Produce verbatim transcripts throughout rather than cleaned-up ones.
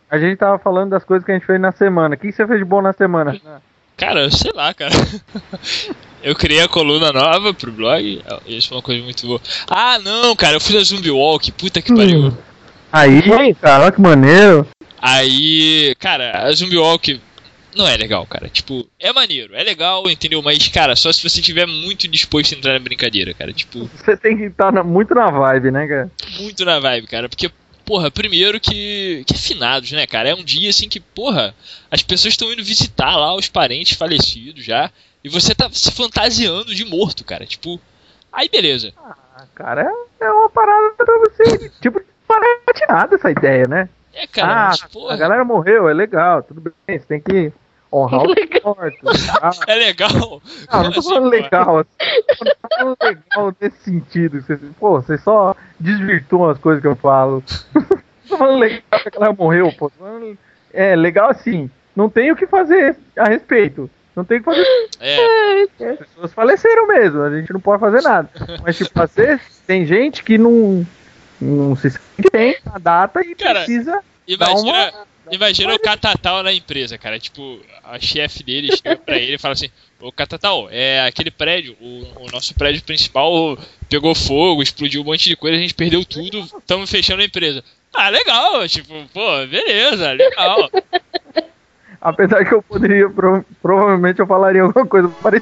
A gente tava falando das coisas que a gente fez na semana. O que você fez de bom na semana? Cara, sei lá, cara. Eu criei a coluna nova pro blog. Isso foi uma coisa muito boa. Ah, não, cara, eu fiz a Zombie Walk. Puta que pariu. Hum. Aí, cara, que maneiro. Aí, cara, a Zombie Walk não é legal, cara. Tipo, é maneiro, é legal, entendeu? Mas, cara, só se você estiver muito disposto a entrar na brincadeira, cara. Tipo, você tem que estar na, muito na vibe, né, cara? Muito na vibe, cara. Porque, porra, primeiro que, que é finados, né, cara? É um dia assim que, porra, as pessoas estão indo visitar lá os parentes falecidos já. E você tá se fantasiando de morto, cara. Tipo, aí beleza. Ah, cara, é, é uma parada pra você. Tipo, parece nada essa ideia, né? É, cara, ah, mas, porra. A galera morreu, é legal, tudo bem, você tem que honrar os mortos. Ah. É legal? Não, não tô falando assim, legal, assim, não tô falando legal nesse sentido. Você, pô, você só desvirtua as coisas que eu falo. Não tô falando legal que a galera morreu, pô. É legal assim, não tem o que fazer a respeito. Não tem o que fazer. É. As pessoas faleceram mesmo, a gente não pode fazer nada. Mas, tipo, fazer, tem gente que não. Não se sente bem na data e cara, precisa imagina, dar uma... Imagina o Catatal na empresa, cara. Tipo, a chefe dele chega pra ele e fala assim: ô Catatal, é aquele prédio, o, o nosso prédio principal pegou fogo, explodiu um monte de coisa, a gente perdeu tudo, estamos fechando a empresa. Ah, legal, tipo, pô, beleza, legal. Apesar que eu poderia, pro, provavelmente eu falaria alguma coisa parecida.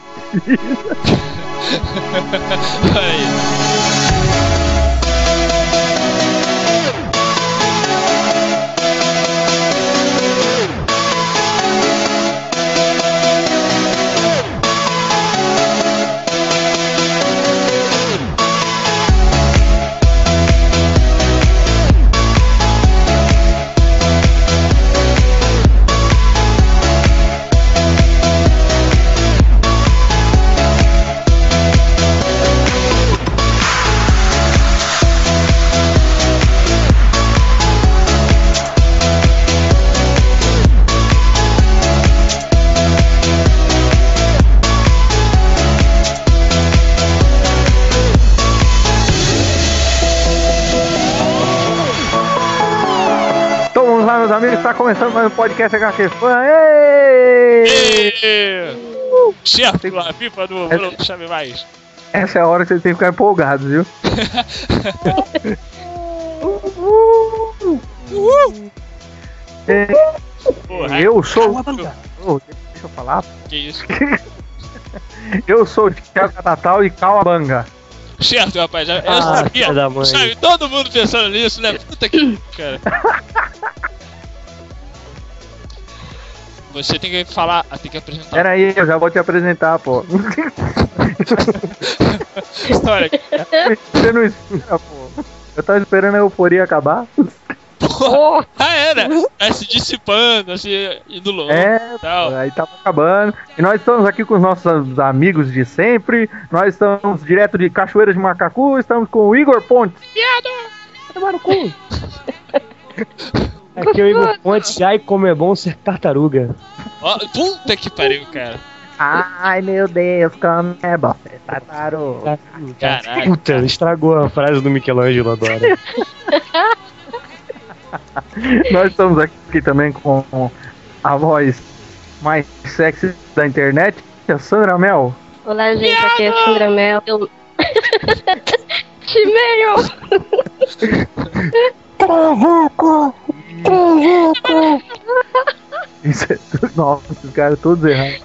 Aí. Meus amigos, está começando mais um podcast H Q Fã. Ei! Uh, certo, a pipa do Bruno Chame Mais. Essa é a hora que você tem que ficar empolgado, viu? Uhul. É, Porra, eu sou. Oh, deixa eu falar. Que isso? Eu sou o Thiago Catatal e Cauabanga. Certo, rapaz. Eu ah, sabia. Sabe, todo mundo pensando nisso, né? Puta que cara. Você tem que falar, tem que apresentar. Pera aí, eu já vou te apresentar, pô. Olha. Você não espera, pô. Eu tava esperando a euforia acabar. Porra. Ah, era. Tá se dissipando, assim, indo longe. É, tal. Aí tava acabando. E nós estamos aqui com os nossos amigos de sempre. Nós estamos direto de Cachoeira de Macacu. Estamos com o Igor Pontes. Piada! Tomar no cu. Aqui é o Igor Pontes, ai como é bom ser tartaruga. Ó, puta que pariu, cara. Ai meu Deus, como é bom ser tartaruga. Caraca. Puta, estragou a frase do Michelangelo agora. Nós estamos aqui também com a voz mais sexy da internet, a Sandra Mel. Olá, gente, aqui é a Sandra Mel. Eu... Chimeio! Travuco! Travuco! Isso é tudo... Nossa, esses caras todos errados.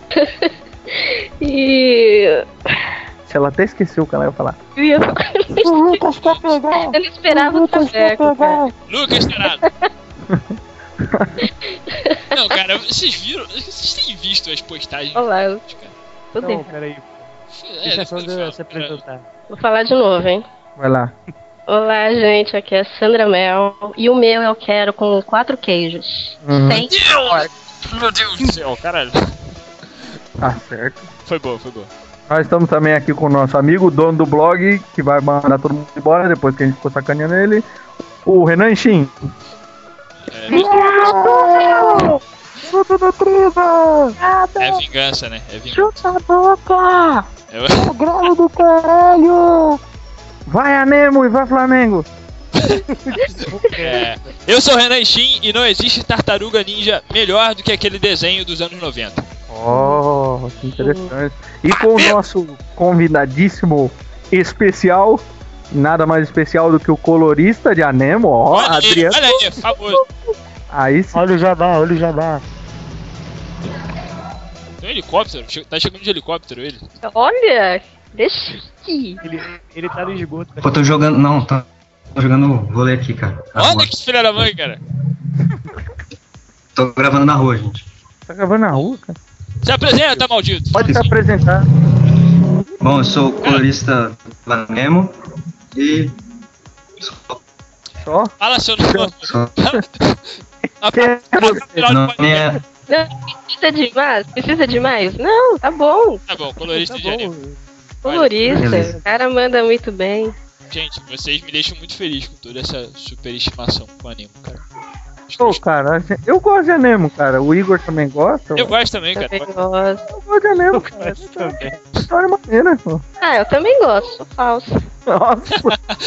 E... Se ela até esqueceu o que ela ia falar. Eu ia falar... O Lucas quer pegar! Eu não esperava o Traveco, cara. Lucas, tarado! Não, cara, vocês viram... Vocês têm visto as postagens? Olá, eu... Não, não peraí. É, Deixa a Sandra fala, se apresentar. Vou falar de novo, hein? Vai lá. Olá, gente, aqui é a Sandra Mel. E o meu eu quero com quatro queijos. Uhum. Sem Deus! Meu Deus do céu, caralho. Tá certo. Foi boa, foi boa. Nós estamos também aqui com o nosso amigo, o dono do blog, que vai mandar todo mundo embora depois que a gente ficou sacaneando ele, o Renan Shin. É, Chuta da triba! é vingança, né? É vingança. Chuta a boca! É... Gralo do caralho! Vai a Nemo e vai Flamengo! É, eu sou o Renan Shin e não existe tartaruga ninja melhor do que aquele desenho dos anos noventa. Oh, que interessante. E com o nosso convidadíssimo especial, nada mais especial do que o colorista de Anemo, ó, Olha aí, Adriano. olha aí, famoso. Aí sim. Olha o jabá, olha o jabá. Tem um helicóptero? Che- Tá chegando de helicóptero ele. Olha, deixa aqui. Ele, ele tá no esgoto. Pô, tô jogando. Não, tô, tô jogando vôlei aqui, cara. na Olha rua. que filha da mãe, cara. Tô gravando na rua, gente. Tá gravando na rua, cara? Se apresenta, maldito. Pode se apresentar. Bom, eu sou colorista do Anemo e. Sou, Só. Fala seu nome. sou, A Quem é você? meu nome é. Não, precisa de mais? Precisa de mais? Não, tá bom. Tá bom, colorista Tá de anime. bom. Colorista, Beleza. o cara manda muito bem. Gente, vocês me deixam muito feliz com toda essa superestimação com o anime, cara. Pô, cara, a gente- eu gosto de Anemo, cara. O Igor também gosta. Eu gosto também, cara. Também gosto. Eu gosto de Anemo, cara. Mas também. História maneira, pô. Ah, eu também gosto, sou falso. Nossa.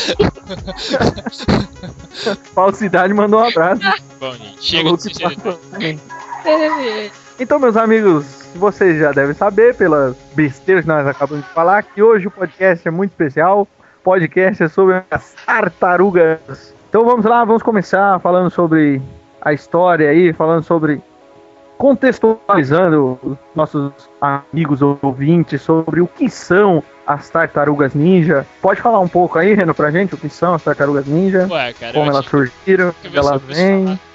Falsidade mandou um abraço. Bom, gente, chega Falou de que sinceridade. passou. Então, meus amigos, vocês já devem saber, pelas besteiras que nós acabamos de falar, que hoje o podcast é muito especial. O podcast é sobre as tartarugas. Então vamos lá, vamos começar falando sobre a história aí, falando sobre, contextualizando os nossos amigos ouvintes sobre o que são as tartarugas ninja. Pode falar um pouco aí, Reno, pra gente, o que são as tartarugas ninja, Ué, cara, como eu elas achei surgiram, que onde elas você fosse vêm. falar.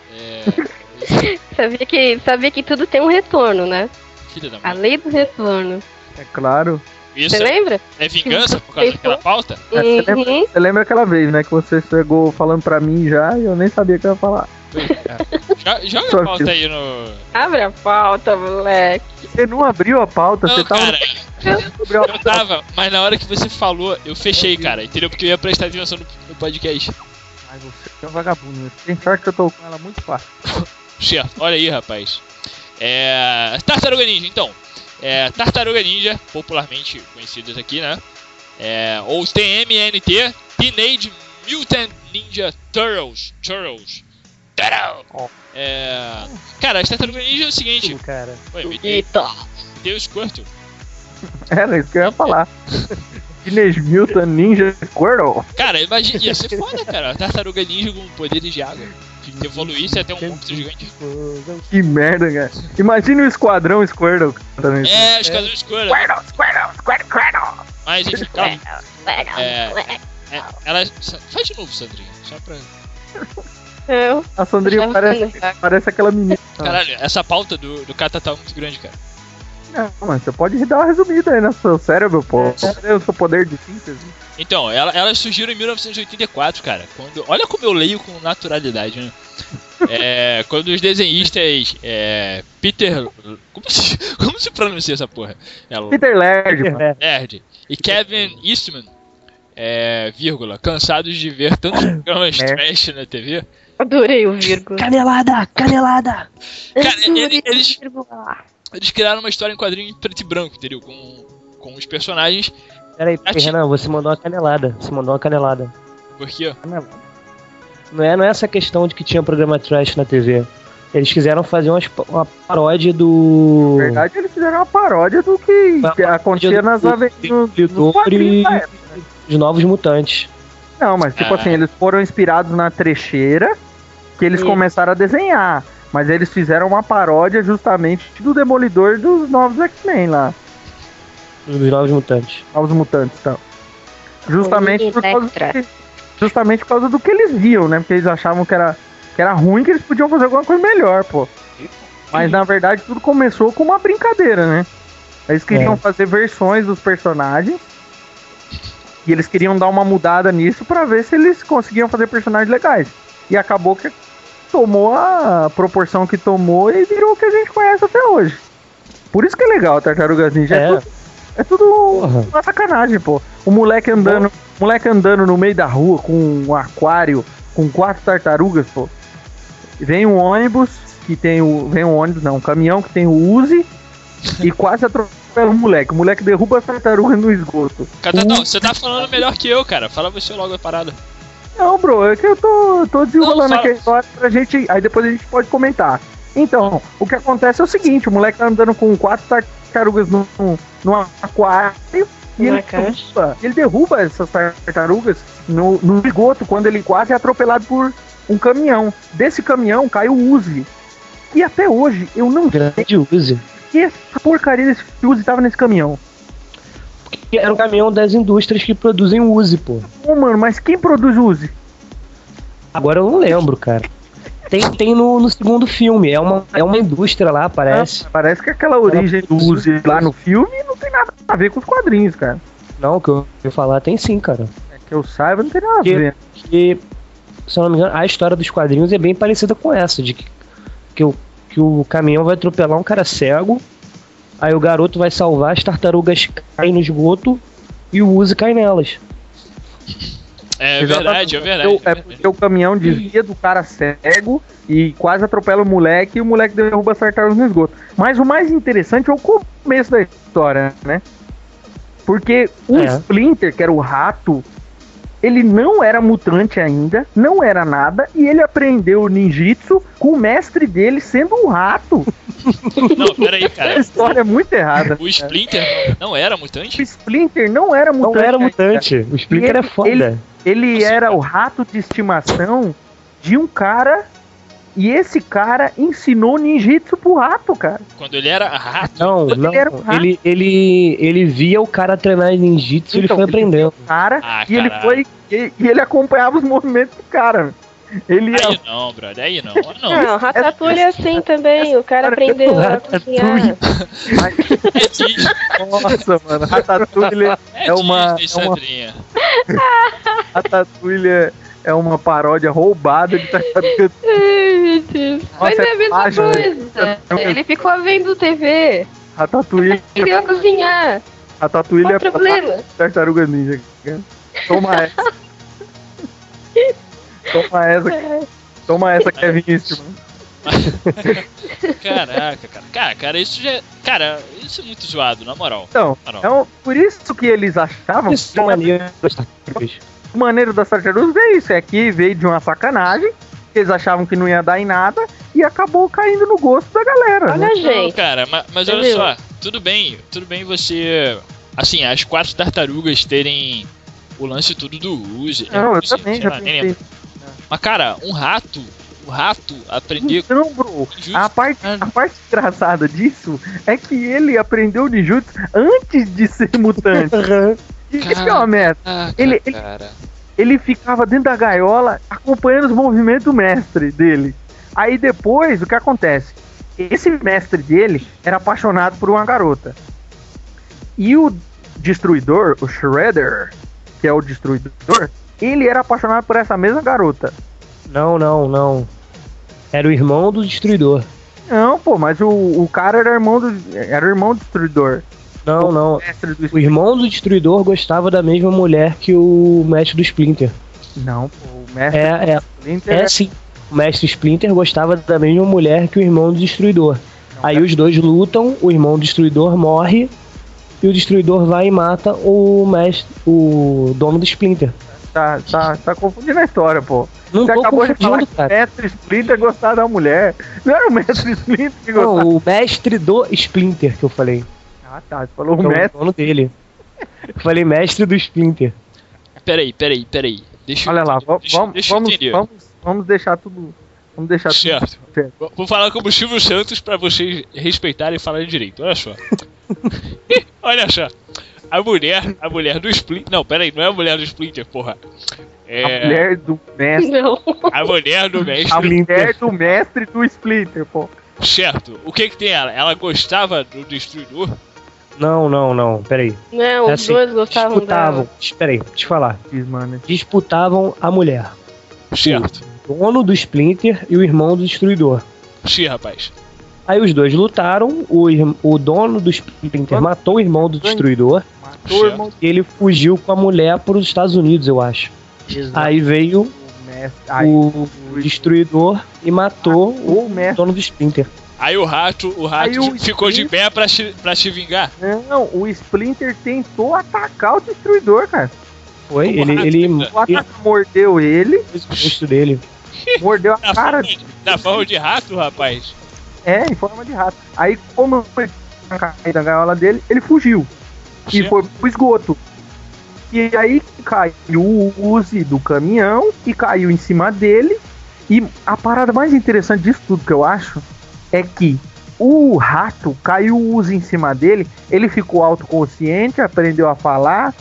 É. Sabia que, sabia que tudo tem um retorno, né? Filha da A mãe. lei do retorno. É claro. Isso Você lembra? é vingança por causa daquela pauta? É, você, lembra, Uhum. você lembra aquela vez, né, que você chegou falando pra mim já e eu nem sabia o que eu ia falar. Jo- Joga Só a pauta que- aí no. Abre a pauta, moleque. Você não abriu a pauta, Não, você tava... cara, abriu a eu tava, mas na hora que você falou, eu fechei, cara, entendeu? Porque eu ia prestar atenção no, no podcast. Ai, você é um vagabundo, né? Tem sorte que eu tô com ela muito fácil. Certo, olha aí, rapaz. É. Tartaruga Ninja, então. É, Tartaruga Ninja, popularmente conhecidas aqui, né? É, ou T M N T, Teenage Mutant Ninja Turtles. Turtles. Turtle. Ó. É. Cara, as Tartarugas Ninja é o seguinte. Sim, cara. Ué, me deu, Eita. me deu o Squirtle. Era isso que eu ia falar. Teenage Mutant Ninja Squirtle. Cara, imagina, ia ser foda, cara. A Tartaruga Ninja com poderes de água. Que evoluísse até um monstro gigante. Que merda, cara. Imagine o Esquadrão Squirtle cantando isso. É, os casos escuros. Squirtle, Squirtle, Squirtle, Squirtle. Mas enfim, calma. É, é, ela. Faz de novo, Sandrinha. Só pra. Eu. A Sandrinha Já parece, vendo, já. parece aquela menina. Caralho, essa pauta do, do Catatá é muito grande, cara. Não, mas você pode dar uma resumida aí no seu cérebro, pô. Cadê o seu poder de síntese? Então, ela, elas surgiram em mil novecentos e oitenta e quatro, cara. Quando, olha como eu leio com naturalidade, né? É, quando os desenhistas é, Peter. Como se, como se pronuncia essa porra? É, Peter Laird, mano. É, Nerd e Kevin Eastman, é, vírgula, cansados de ver tantos programas Nerd. trash na T V. Adorei o vírgula. canelada, canelada. Cara, Adorei ele- o eles- vírgula. Eles criaram uma história em quadrinho em preto e branco, entendeu? Com, com os personagens. Peraí, peraí, Ati- Renan, você mandou uma canelada. Você mandou uma canelada. Porque, ó, Não é, não é essa questão de que tinha programa trash na T V. Eles quiseram fazer umas- uma paródia do. Na verdade, eles fizeram uma paródia do que, Uma que acontecia nas do- aventuras do- nos quadrinhos da época. Os Novos Mutantes. Não, mas tipo Ah. assim, eles foram inspirados na trecheira que eles Isso. começaram a desenhar. Mas eles fizeram uma paródia justamente do Demolidor dos novos X-Men lá. Dos Novos Mutantes. Novos Mutantes, então. Justamente por, causa Electra. do que, justamente por causa do que eles viam, né? Porque eles achavam que era, que era ruim, que eles podiam fazer alguma coisa melhor, pô. Mas na verdade tudo começou com uma brincadeira, né? Eles queriam É. fazer versões dos personagens. E eles queriam dar uma mudada nisso pra ver se eles conseguiam fazer personagens legais. E acabou que tomou a proporção que tomou e virou o que a gente conhece até hoje. Por isso que é legal, Tartarugas Ninja. É, É. tudo, é tudo Porra. uma sacanagem, pô. O moleque andando, moleque andando no meio da rua com um aquário, com quatro tartarugas, pô. E vem um ônibus que tem o. Vem um ônibus, não, um caminhão que tem o Uzi e quase atropela o moleque. O moleque derruba as tartarugas no esgoto. Catatão, O- você tá falando melhor que eu, cara. Fala você logo a parada. Não, bro, é que eu tô, tô desenrolando Não, aqui a história pra gente. Aí depois a gente pode comentar. Então, o que acontece é o seguinte: o moleque tá andando com quatro tartarugas no, no, no aquário e ele derruba, ele derruba essas tartarugas no, no esgoto quando ele quase é atropelado por um caminhão. Desse caminhão cai o Uzi. E até hoje eu não Grande Uzi. que essa porcaria desse Uzi tava nesse caminhão. Porque era um caminhão das indústrias que produzem Uzi, pô. Pô, mano, mas quem produz Uzi? Agora eu não lembro, cara. Tem, tem no, no segundo filme, é uma, é uma indústria lá, parece. Ah, parece que aquela origem do Uzi lá no filme não tem nada a ver com os quadrinhos, cara. Não, o que eu ia falar tem sim, cara. É que eu saiba, não tem nada a Que, ver. que, se eu não me engano, a história dos quadrinhos é bem parecida com essa, de que, que, o, que o caminhão vai atropelar um cara cego, aí o garoto vai salvar, as tartarugas caem no esgoto e o Uzi cai nelas. É verdade, é verdade. É porque o caminhão desvia do cara cego e quase atropela o moleque e o moleque derruba as tartarugas no esgoto. Mas o mais interessante é o começo da história, né? Porque o É. Splinter, que era o rato, ele não era mutante ainda, não era nada, e ele aprendeu ninjitsu com o mestre dele sendo um rato. Não, peraí, A cara. história é muito errada. O Splinter não era O mutante? Splinter não era mutante. Não era ainda. mutante, o Splinter Ele- é foda. ele- Ele era o rato de estimação de um cara, e esse cara ensinou ninjitsu pro rato, cara. Quando ele era rato? Não, Ele não, era um rato. ele, ele, ele via o cara treinar ninjitsu e ele Então, foi aprendendo. Cara, Ah, e ele caralho. foi e, e ele acompanhava os movimentos do cara. Ele ia, Aí não, brother, aí não. Ah, não. Não, Ratatouille é assim também. O cara aprendeu a cozinhar. É Disney, nossa, mano, Ratatouille é é uma, Disney, é uma Sandrinha. Ratatouille é- é uma paródia roubada de tartaruga. Ai, meu Deus. Mas Nossa, é a mesma página. coisa. Ele ficou vendo T V. Ratatouille, Aprendeu a cozinhar. Ratatouille Qual é o problema? tartaruga ninja. Cara. Toma essa. Toma essa. Toma essa, Kevin Eastman. Caraca, cara. Cara, cara, isso já. Cara, isso é muito zoado, na moral. Então, Ah, não. é um- por isso que eles achavam Isso que é maneiro das tartarugas. o maneiro das tartarugas é isso, é que veio de uma sacanagem, que eles achavam que não ia dar em nada, e acabou caindo no gosto da galera. né? Olha, Não, gente. cara, ma- mas, olha Entendeu? só, tudo bem, tudo bem você. Assim, as quatro tartarugas terem o lance tudo do Uzi. né? Não, eu Assim, também sei já lá, nem pensei. lembro. Mas, cara, um rato, o rato aprender. Então, bro, Ninjutsu. a parte, a parte engraçada disso é que ele aprendeu ninjutsu antes de ser mutante. Isso que é uma merda. Ah, Ele- ele- cara. Ele ficava dentro da gaiola acompanhando os movimentos do mestre dele. Aí depois, o que acontece? Esse mestre dele era apaixonado por uma garota. E o destruidor, o Shredder, que é o destruidor, ele era apaixonado por essa mesma garota. Não, não, não. Era o irmão do destruidor. Não, pô, mas o, o cara era irmão do, era irmão do destruidor. Não, não. Mestre do O irmão do destruidor gostava da mesma mulher que o mestre do Splinter. Não, pô, o mestre É, é, do Splinter é sim. O mestre Splinter gostava da mesma mulher que o irmão do destruidor. Não, Aí é- os dois lutam, o irmão do destruidor morre e o destruidor vai e mata o mestre, o dono do Splinter. tá, tá, tá confundindo a história, pô. Não Você tô acabou de falar confundindo, que o cara. mestre Splinter gostava da mulher. Não era o mestre Splinter que gostava. Não, o mestre do Splinter que eu falei. Ah, tá. Você falou Que o é o mestre. dono dele. Eu falei mestre do Splinter. Peraí, peraí, peraí. Deixa eu Olha lá, entender, vamos, deixa, vamos, deixa eu vamos, entender. vamos, vamos deixar tudo. Vamos deixar tudo Certo. certo. Vou- Vou falar como o Silvio Santos pra vocês respeitarem e falarem direito. Olha só. Olha só. A mulher, a mulher do Splinter. Não, peraí, não é a mulher do Splinter, porra. A É. mulher do mestre. Não. A mulher do A mestre. mulher do mestre do Splinter, pô. Certo. O que que tem ela? Ela gostava do destruidor? Não, não, não, peraí. Não, É os assim, dois gostavam disputavam. dela. Peraí, deixa eu falar. Diz, mano. Disputavam a mulher. Certo. O dono do Splinter e o irmão do destruidor. Sim, rapaz. Aí os dois lutaram, o, irm- o dono do Splinter matou o irmão do destruidor Matou o irmão e ele fugiu com a mulher para os Estados Unidos, eu acho. do Aí veio mestre. Aí, o destruidor e matou o o mestre. dono do Splinter. Aí o rato, o rato Aí o ficou de Splinter- pé pra, se- pra se vingar. Não, o Splinter tentou atacar o destruidor, cara. Foi, Como ele, rato, ele, né? O ele rato mordeu ele, fez o rosto dele. mordeu a Na cara forma, na forma de rato, rapaz. É, em forma de rato. Aí, como foi cair da gaiola dele, ele fugiu. E Certo. foi pro esgoto. E aí caiu o Uzi do caminhão e caiu em cima dele. E a parada mais interessante disso tudo que eu acho é que o rato caiu o Uzi em cima dele, ele ficou autoconsciente, aprendeu a falar.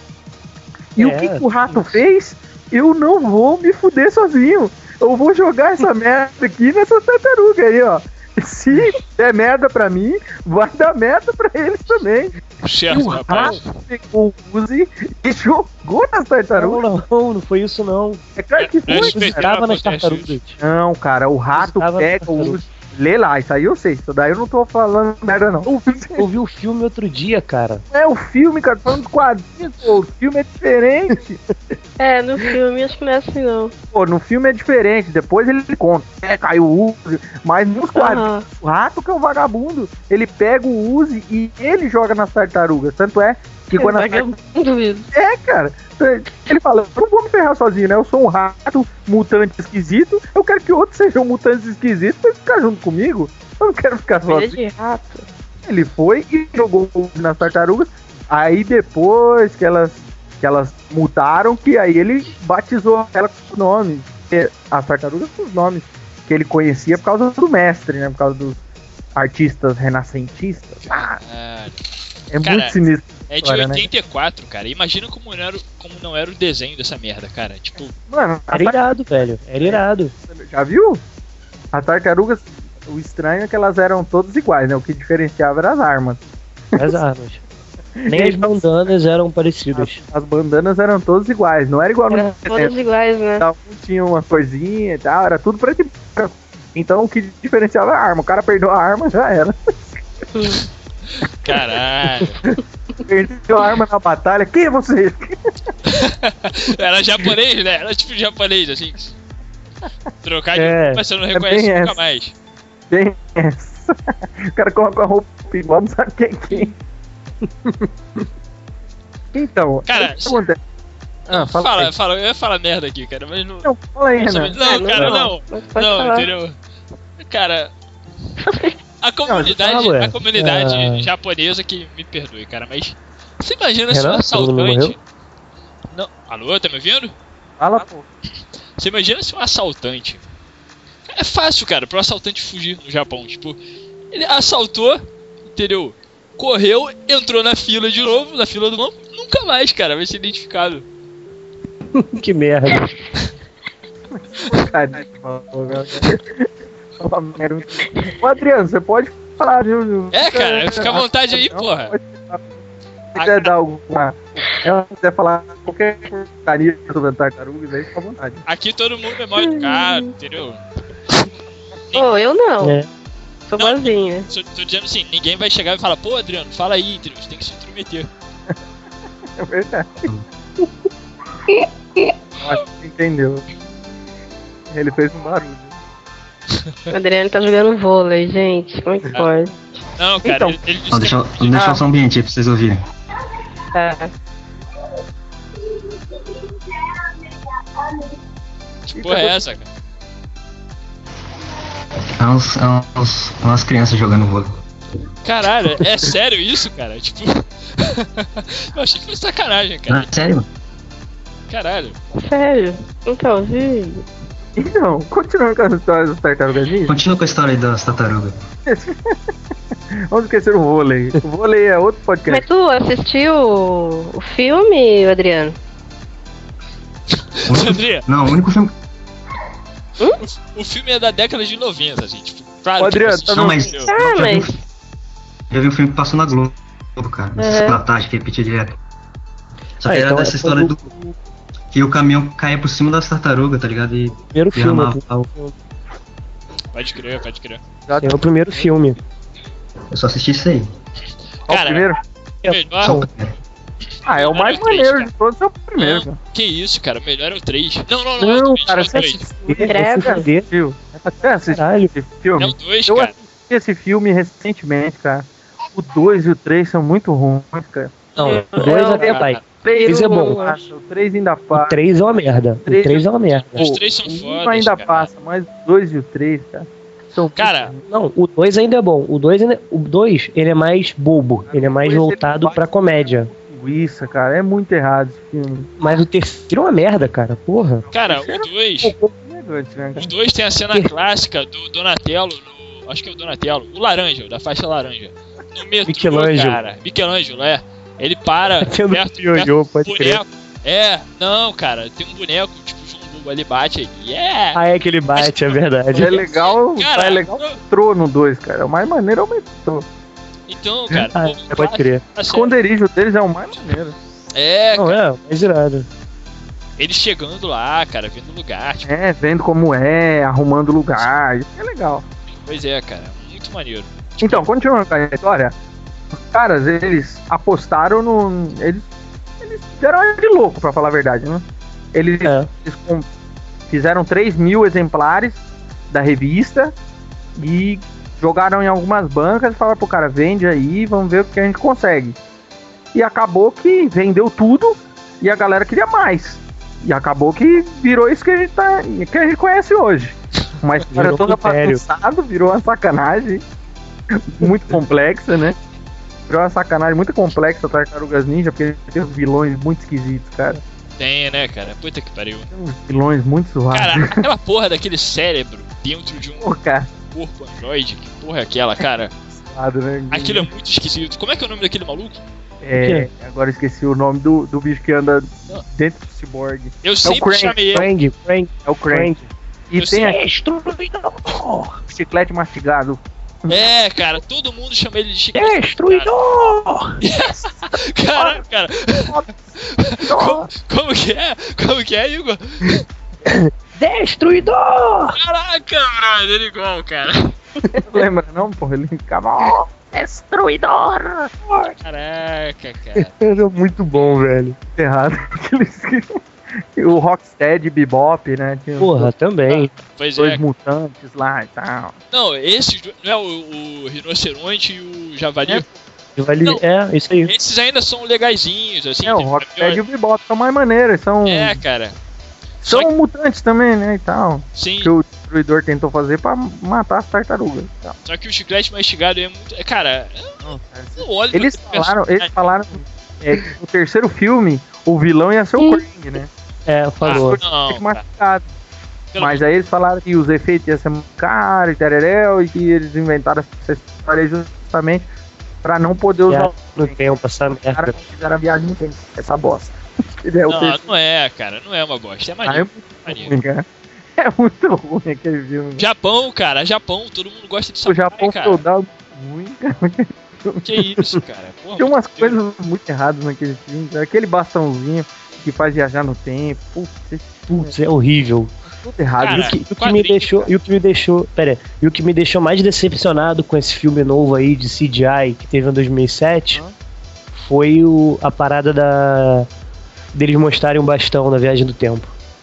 E É, o que, que o rato fez? Eu não vou me fuder sozinho. Eu vou jogar essa merda aqui nessa tartaruga aí, ó. Se der merda pra mim, vai dar merda pra eles também. E Certo, o rapaz. rato pegou o Uzi e jogou nas tartarugas. Não, não, não foi isso não. É claro que É, é foi. respeito. Estava nas acontece tartarugas. Não, cara, o rato Estava pega nas o tartarugas. Uzi. Lê lá, isso aí eu sei. Isso daí eu não tô falando merda, não. Eu vi o filme outro dia, cara. É o filme, cara, falando dos quadrinhos, pô. O filme é diferente. É, no filme acho que não é assim não. Pô, no filme é diferente. Depois ele conta. É, caiu o Uzi. Mas nos quadrinhos, Aham. o rato que é um vagabundo, ele pega o Uzi e ele joga nas tartarugas. Tanto é que quando a tartaruga... Vagabundo isso. É, cara. Ele fala, eu não vou me ferrar sozinho, né? Eu sou um rato mutante esquisito. Eu quero que outros sejam mutantes esquisitos pra ficar junto comigo. Eu não quero ficar Filha sozinho. de rato. Ele foi e jogou o Uzi nas tartarugas. Aí depois que elas, que elas mutaram, que aí ele batizou ela com os nomes. E as tartarugas com os nomes que ele conhecia por causa do mestre, né? Por causa dos artistas renascentistas. Ah, Caralho. é Cara, muito sinistro. É de História, né? oitenta e quatro, cara. Imagina como não, era, o- como não era o desenho dessa merda, cara. Tipo, Mano, Era irado, velho. Era irado. já viu? As tartarugas, o estranho é que elas eram todas iguais, né? O que diferenciava eram as armas. As armas. Nem as bandanas eram parecidas. As bandanas eram todas iguais, não era igual Eram no todas iguais, né? Cada um tinha uma coisinha e tal, era tudo preto e branco. Então o que diferenciava era a arma. O cara perdeu a arma, já era. caralho. Perdeu a arma na batalha. Quem é você? Era japonês, né? Era tipo japonês, assim. Trocar de É, roupa, você não é reconhece bem nunca essa. mais. Quem é essa? O cara coloca a roupa igual, não sabe quem é quem. Então, Cara, o que acontece? Ah, fala, Fala, aí. fala, eu ia falar merda aqui, cara, mas não. Não, fala aí, Não, Renan. não, É, cara, não, não. mas pode Não, falar. entendeu? Cara, a comunidade, fala, ué. a comunidade É. japonesa que me perdoe, cara, mas você imagina Renan, se um todo mundo assaltante. morreu? Não, alô, tá me ouvindo? Fala, pô. Você imagina se um assaltante. É fácil, cara, pro assaltante fugir no Japão. Tipo, ele assaltou, entendeu? Correu, entrou na fila de novo, na fila do banco, nunca mais, cara, vai ser identificado. Que merda. Ô, Adriano, você pode falar, viu? É, cara, fica à vontade aí, porra. Se quiser dar alguma. Se quiser falar qualquer porcaria sobre tartarugas, aí fica à vontade. Aqui todo mundo é mal educado, entendeu? Pô, eu não. É. Sou Não. boazinha. Tô, tô dizendo assim, ninguém vai chegar e falar, pô, Adriano, fala aí, entendeu? Você tem que se intrometer. É verdade. Eu acho que você entendeu. Ele fez um barulho. O Adriano tá jogando vôlei, gente. Como é que pode? Não, cara, Então. ele, ele disse Ó, deixa, eu- que- deixa Ah. eu só um ambiente aí pra vocês ouvirem. Tá. Que porra é essa, cara? É, uns, é uns- umas crianças jogando vôlei. Caralho, é sério isso, cara? Tipo. Eu achei que foi sacanagem, Não, cara. é sério? Caralho. Sério? Não tá ouvindo? Então, continuando com as histórias das tartarugas ninja, Continua com a história aí das tartarugas. vamos esquecer o vôlei. O vôlei é outro Mas podcast. tu assistiu o, o filme, Adriano? O único- André, Não, o único filme. o filme é da década de noventa, assim, tipo. Claro, Ô, Adriano, que tá Não, no- mas. entendeu? Ah, já vi um mas- fi- Já vi um filme que passou na Globo, cara. Nessa Uhum. uhum. tarde que repetia direto. Só que Ah, era então dessa foi história do- do. Que o caminhão caía por cima das tartarugas, tá ligado? E Primeiro filme. amava. pô. Pode crer, pode crer. É o primeiro filme. eu só assisti isso aí. Qual o Cara, primeiro? melhor. Só o Não. primeiro. Ah, é o mais melhor é o três, maneiro cara. de todos, é o primeiro. Não, que isso, cara, o melhor é o três. Não, não, não, Não, é o dois, cara, é o você dois. assistiu. Eu fui Você ver. assistiu. Você assistiu Caralho. esse filme? É o dois, Eu cara. assisti esse filme recentemente, cara. O dois e o três são muito ruins, cara. Não, Eu- o dois eu- até vai. três é bom. Passa, o três ainda O passa. três é uma merda. O três três é uma merda. Os três são o um fodas, ainda cara. passa, mas o dois e o três, cara. São Cara, Não, o dois ainda é bom. O dois, ainda... o dois ele é mais bobo. Ele é mais Dois, ele voltado faz- pra comédia. linguiça, cara. É muito errado esse filme. Mas o terceiro é uma merda, cara. Porra. Cara, o dois. Um pouco elegante, né, O cara? dois tem a cena clássica do Donatello, no, acho que é o Donatello, o laranja, da faixa laranja. No metrô, Michelangelo. cara. Michelangelo, é. Ele para Sendo perto, ioiô, perto do pode crer. boneco. É, não, não, tem um boneco, tipo, João Bobo ali bate aí. Yeah! Ah, é que ele bate, é verdade. É legal, Cara, é legal o não- metrô no dois, cara. O mais maneiro é o metrô. Então, cara, Ah, pô, pode crer. tá O certo. esconderijo deles é o mais maneiro. É, Não, cara, é, mais irado. eles chegando lá, cara, vendo o lugar, tipo, É, vendo como é, arrumando lugar. Isso é legal. pois é, cara, muito maneiro. Então, continuando com a história, os caras, eles apostaram no. Eles, eles deram uma de louco, pra falar a verdade, né? Eles, É. eles com- fizeram três mil exemplares da revista e jogaram em algumas bancas e falaram pro cara, vende aí, vamos ver o que a gente consegue. E acabou que vendeu tudo e a galera queria mais. E acabou que virou isso que a gente, tá, que a gente conhece hoje. Uma história Virou toda critério. bagunçada, virou uma sacanagem muito complexa, né? Virou uma sacanagem muito complexa Tartarugas Ninja, porque tem uns vilões muito esquisitos, cara. Tem, né, cara? Puta que pariu. Tem uns vilões muito suaves. Cara, aquela porra daquele cérebro dentro de um Pô, cara, corpo androide, que porra é aquela, cara? suado, né? Aquilo é muito esquisito. Como é que é o nome daquele maluco? É, agora esqueci o nome do, do bicho que anda dentro do cyborg. Eu sempre Krang. chamei ele. Frank, Frank, É o Krang. Frank. E Eu tem sei. aqui Destruidor! o chiclete mastigado. É, cara, todo mundo chama ele de Chico. Destruidor! Cara, cara. Como, como que é? Como que é, Igor? Destruidor! Caraca, brother, ele é igual, cara. Lembra não, porra? Ele ficava... ó, Destruidor! Caraca, cara. Era muito bom, velho. errado. Aqueles que- O Rocksteady, Bebop, né? Tinha os Porra, também. Pois dois é. mutantes lá e tal. Não, esses do- não é o, o rinoceronte e o javali. É. Vale... Não. É, isso aí. Esses ainda são legaisinhos, assim. É, o tem- Rocksteady e o Bebop são mais maneiros. São, É, cara. são Só que- mutantes também, né? E tal. Sim, Que o destruidor tentou fazer pra matar as tartarugas. e tal. só que o chiclete mastigado é muito. é, Cara, eu não olho Eles pra- falaram, eles falaram é, que no terceiro filme o vilão ia ser o Krang, né? É, falou. Ah, não, Fica cara. mastigado. Pelo Mas aí eles falaram que os efeitos iam ser muito caros e tereréu, e que eles inventaram essa história justamente pra não poder usar Viagem no tempo, essa os caras merda. que fizeram a viagem no tempo. Essa bosta. Ele é o Não, terceiro. não é, cara. Não é uma bosta. É Ah, é maneiro. muito maneiro. ruim, cara. É muito ruim aquele filme. Japão, cara. Japão. Todo mundo gosta de O samurai, Japão cara. feudal é ruim, cara. Que isso, cara. Porra, Tem umas meu Deus. coisas muito erradas naquele filme. cara. Aquele bastãozinho que faz viajar no tempo. Putz, esse Putz, é horrível. tudo errado. Cara, e o que, e o que me quadrinho, deixou, cara. e o que me deixou, pera, aí, e o que me deixou mais decepcionado com esse filme novo aí de C G I que teve em dois mil e sete Hã? foi o, a parada da deles mostrarem um bastão na viagem do tempo.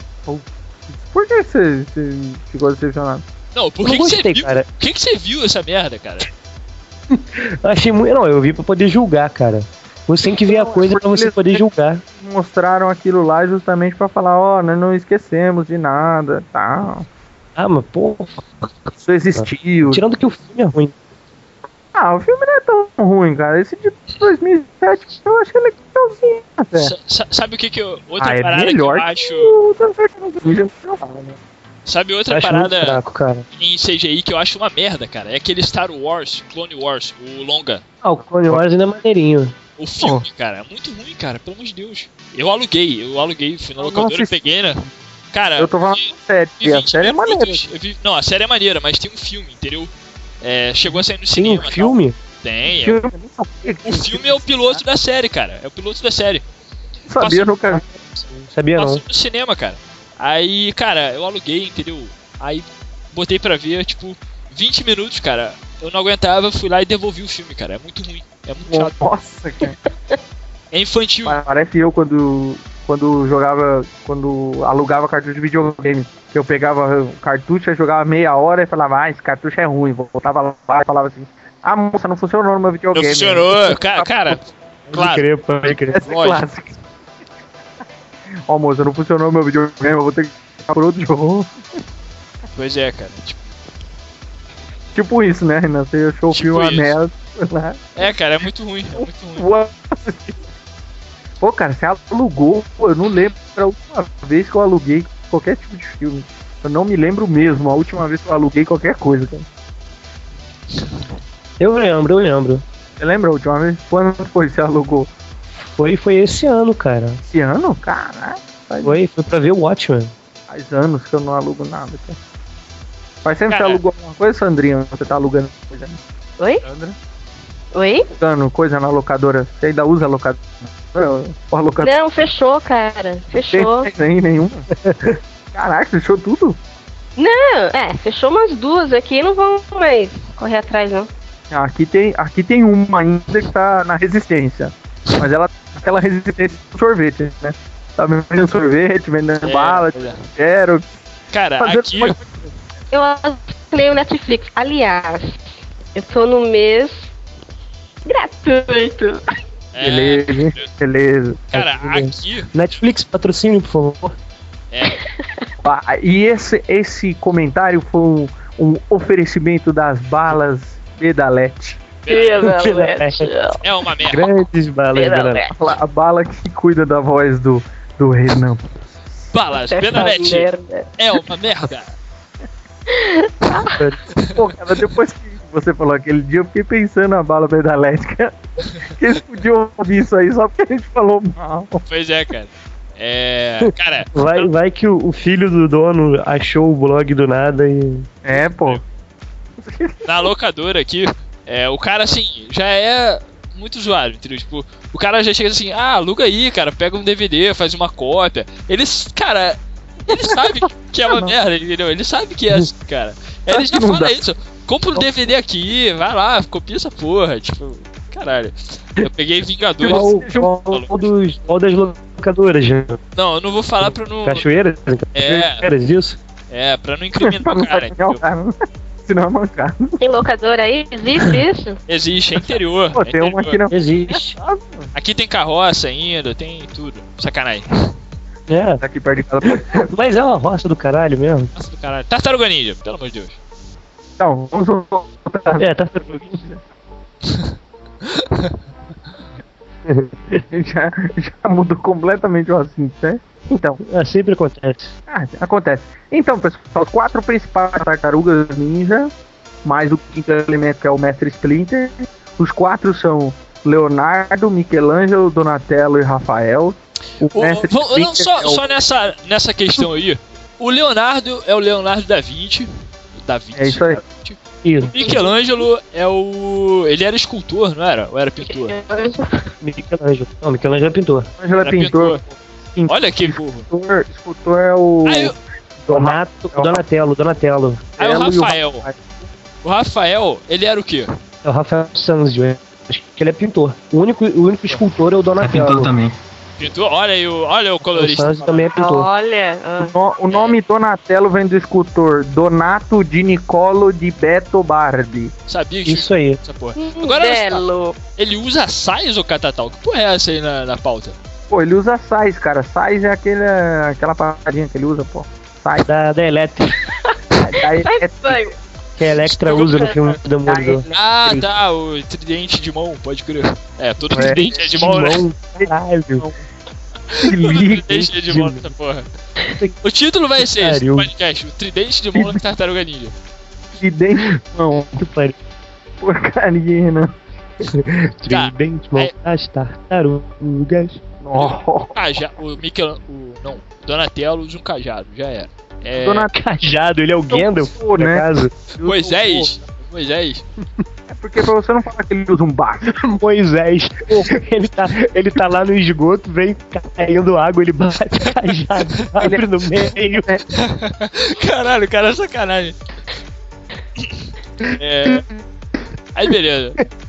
Por que você, você ficou decepcionado? Não, por Eu que, não que você gostei, viu? cara. Por que, que você viu essa merda, cara? Eu achei muito, não, eu vi pra poder julgar, cara. Você tem que ver a Não, é coisa pra porque você eles- poder julgar. Mostraram aquilo lá justamente pra falar, ó, nós não esquecemos de nada, tal. Ah, mas pô, Isso existiu. tirando que o filme é ruim. Ah, o filme não é tão ruim, cara. Esse de dois mil e sete eu achei legalzinho até. Sa- sa- sabe o que que eu, outra Ah, é parada que eu melhor acho? o da Tartaruga Ninja. Sabe Eu outra acho muito parada fraco, cara. em C G I que eu acho uma merda, cara? É aquele Star Wars, Clone Wars, o longa. Ah, o Clone Wars ainda é maneirinho. O filme, cara, é muito ruim, cara, pelo amor de Deus. Eu aluguei, eu aluguei, fui na Eu não locadora e assisti. peguei, né? Cara, Eu tô falando vi- da série, vi e a vinte série é maneira. minutos, eu vi- não, a série é maneira, mas tem um filme, entendeu? É, chegou a sair no Tem cinema. um tal. filme? Tem, é. Filme, eu nem sabia que O filme é o piloto da série, cara. É o piloto da série. não sabia, nunca vi. Sabia não. Passou no cinema, cara. Aí, cara, eu aluguei, entendeu? Aí botei pra ver, tipo, vinte minutos, cara. Eu não aguentava, fui lá e devolvi o filme, cara. É muito ruim. É muito chato. Nossa, cara. É infantil. Parece eu quando, quando jogava, quando alugava cartucho de videogame. Que eu pegava o cartucho, eu jogava meia hora e falava, ah, esse cartucho é ruim. Voltava lá e falava assim, ah, moça, não funcionou no meu Não videogame. funcionou. Ca- Cara, Pode claro. crer, pode crer. Essa é Lógico. clássica. Ó, moça, não funcionou meu videogame, eu vou ter que ficar por outro jogo. Pois é, cara. Tipo, Tipo isso, né, Renan? Você achou o Tipo filme uma isso. merda. Né? é, cara, é muito ruim. É muito ruim. Vou assistir. Pô, cara, você alugou, pô, eu não lembro a última vez que eu aluguei qualquer tipo de filme. Eu não me lembro mesmo a última vez que eu aluguei qualquer coisa, cara. Eu lembro, eu lembro. Você lembra a última vez? Quando foi que você alugou? Foi, foi esse ano, cara. Esse ano? Caralho. Faz, Foi, foi pra ver o Watchmen. faz anos que eu não alugo nada, cara. Faz sempre que você Cara. alugou alguma coisa, Sandrinha? Você tá alugando coisa? Oi? Sandra? Oi? Alugando coisa na locadora? Você ainda usa a locadora? Ou a locadora? Não, fechou, cara. Fechou. Tem nem nenhuma. Caraca, fechou tudo? Não, é, fechou umas duas aqui, não vão mais correr atrás, não. Ah, Aqui tem, aqui tem uma ainda que tá na resistência. Mas ela aquela resistência do sorvete, né? Tá vendendo sorvete, vendendo É, bala, pois é. quero. Cara, Fazendo aqui. uma- Eu assinei o Netflix. Aliás, eu tô no mês gratuito. É, Beleza, hein? Beleza. cara, aqui. Netflix, patrocínio, por favor. É, Ah, e esse, esse comentário foi um, um oferecimento das balas Pedalete. é uma merda. Grandes balas, galera. A bala que cuida da voz do, do Renan. Balas, Essa Pedalete merda. é uma merda. Pô, cara, depois que você falou aquele dia, eu fiquei pensando na bala Pedalete, cara. Que eles podiam ouvir isso aí só porque a gente falou mal. Pois é, cara. É. Cara, Vai, vai que o, o filho do dono achou o blog do nada e. É, pô. na locadora aqui, é, o cara assim, já é muito usuário, entendeu? Tipo, o cara já chega assim, ah, aluga aí, cara, pega um D V D, faz uma cópia. Eles, cara, ele sabe que é uma merda, entendeu? Ele sabe que é assim, cara. Ele já Não fala dá. isso, compra um D V D aqui, vai lá, copia essa porra, tipo, caralho. Eu peguei Vingadores. Qual, qual, qual, dos, qual das locadoras? né? Não, eu não vou falar pra não. Cachoeiras? É. Cachoeiras, isso? É, pra não Pra incriminar não o cara, sacanear o entendeu? cara. Senão é mancado. Tem locadora aí? Existe isso? Existe, é interior. Pô, é tem uma interior. aqui na. Existe. Aqui tem carroça ainda, tem tudo. Sacanagem. É, Aqui perto de casa. mas é uma roça do caralho mesmo. Nossa do caralho. Tartaruga Ninja, pelo amor de Deus. Então, vamos voltar. É, tá. já, já mudou completamente o assunto, né? Então, É, sempre acontece. ah, acontece. Então, pessoal, os quatro principais tartarugas ninja, mais o quinto elemento que é o Mestre Splinter. Os quatro são Leonardo, Michelangelo, Donatello e Rafael. O O- Mestre vamos- não, Splinter só é o- só nessa, nessa questão aí. O Leonardo é o Leonardo da Vinci. O Da Vinci. É isso aí. Isso. O Michelangelo é o. Ele era escultor, não era? Ou era pintor? Michelangelo. Não, Michelangelo é pintor. Ângelo é Era pintor. Pintor. Olha que burro. Escultor, escultor é o. Aí, o- Donato, Donatello, Donatello. aí o Donatello e Rafael. O Rafael, ele era o quê? É o Rafael Sanzio. é. Acho que ele é pintor. O único, o único escultor é o É pintor Donatello. também. Pintor? Olha aí, o, olha o O colorista. Sanzio também é pintor. Olha. ah. No- o nome Donatello vem do escultor Donato di Nicolo di Beto Bardi. Sabia que Isso aí. essa porra. Hum, Agora, Belo. ele usa sais ou catatal? Que porra é essa aí na, na pauta? Pô, ele usa sais, cara. Sais é aquele, aquela paradinha que ele usa, pô. Sais. Da, da Electra. Daí é Sai. Que a Electra usa no filme do Demolidor. Ah, tá, o tridente de mão, pode crer. É, todo É. tridente é de mão, né? Timão, caralho. que liga. Tridente é de mão nessa porra. O título vai ser esse Pariu. podcast, o tridente de mão da Tartaruga Ninja. Que dente, não. Que pariu. Porcaria, né? Tridente, Aí- mão das tartarugas. Nossa. Caja, o Miquel, o não, Donatello usa um cajado, já era. É, Donatello, Cajado, ele é o Gandalf, pô, por né? acaso. Moisés, Moisés. É porque pra você não falar que ele usa um barco. Moisés. Ele tá, ele tá lá no esgoto, vem caindo água, ele bate o cajado, abre no meio. Caralho, o cara é sacanagem. É. Aí beleza.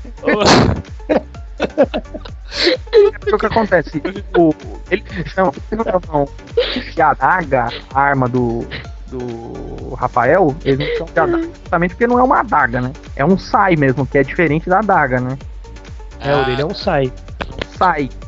O que acontece? O, ele não, não, e a adaga, a arma do, do Rafael, eles não são de adaga, justamente porque não é uma adaga, né? É um sai mesmo, que é diferente da adaga, né? É, o dele é um sai. Sai.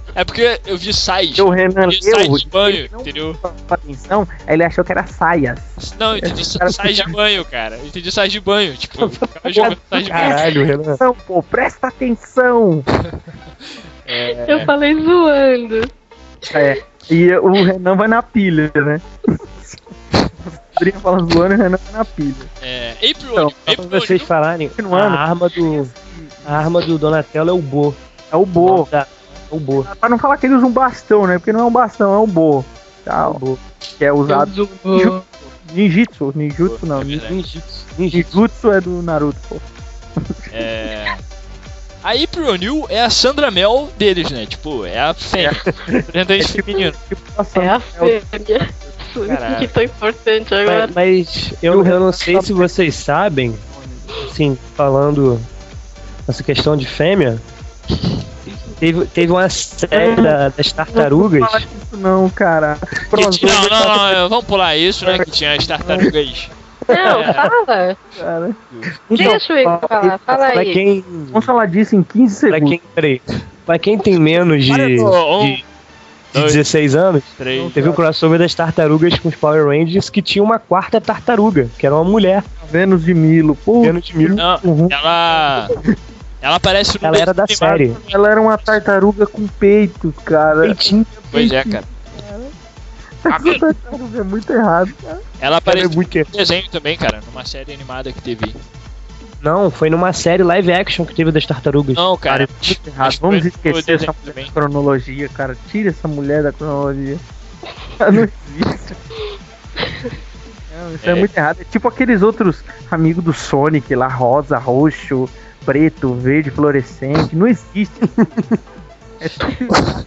É porque eu vi sais. O Renan Eu vi sais leu, de banho, ele não entendeu? prestou atenção, aí ele achou que era saias. Não, eu entendi sais de banho, cara. Eu entendi sais de banho. Tipo, eu ficava jogando sais de banho. Caralho, Renan. Atenção, pô, presta atenção. É, Eu falei zoando. É, e o Renan vai na pilha, né? O Sandrinha fala zoando e o Renan vai na pilha. é, April Então, O'Neil, Pra April vocês O'Neil. falarem, Continuando. a arma do. A arma do Donatello é o Bo. É o Bo. É o Bo. Pra não falar que ele usa um bastão, né? Porque não é um bastão, é um Bo. É Tá, o Bo. que é usado. Eu zoo. Ninjutsu. Ninjutsu não. É verdade. Ninjutsu. Ninjutsu. Ninjutsu é do Naruto, pô. É. A April O'Neil é a Sandra Mel deles, né? Tipo, é a fêmea. Representante feminino. Tipo, passando. É a o- fêmea. Caralho. Que tão importante agora. Mas, mas eu, eu não sei se vocês sabem, assim, falando essa questão de fêmea, teve, teve uma série da- das tartarugas. Não fala disso não, cara. Que tinha- não, não, não, vamos pular isso, né? Que tinha as tartarugas. Não, fala. Cara. Deixa o Igor falar. Fala Pra aí. quem. Vamos falar disso em quinze Pra segundos. quem. Peraí. Pra quem tem menos de, Olha, um, de, de dois, dezesseis anos, três. teve o crossover das tartarugas com os Power Rangers que tinha uma quarta tartaruga, que era uma mulher. Vênus de Milo. Pô, Vênus de Milo. Não, Uhum. ela. Ela aparece no Ela era da desenho animado. série. ela era uma tartaruga com peitos, cara. Peitinho. Pois é, cara. Essa tartaruga é muito errado, cara. Ela aparece É muito- no desenho também, cara. Numa série animada que teve. Não, foi numa série live action que teve das tartarugas. Não, cara. Muito errado. Mas Vamos foi- esquecer foi essa desenho mulher também. da cronologia, cara. Tira essa mulher da cronologia. Ela não existe. Não, isso é. É. muito errado. É tipo aqueles outros amigos do Sonic lá, rosa, roxo, preto, verde, fluorescente. Não existe. É tudo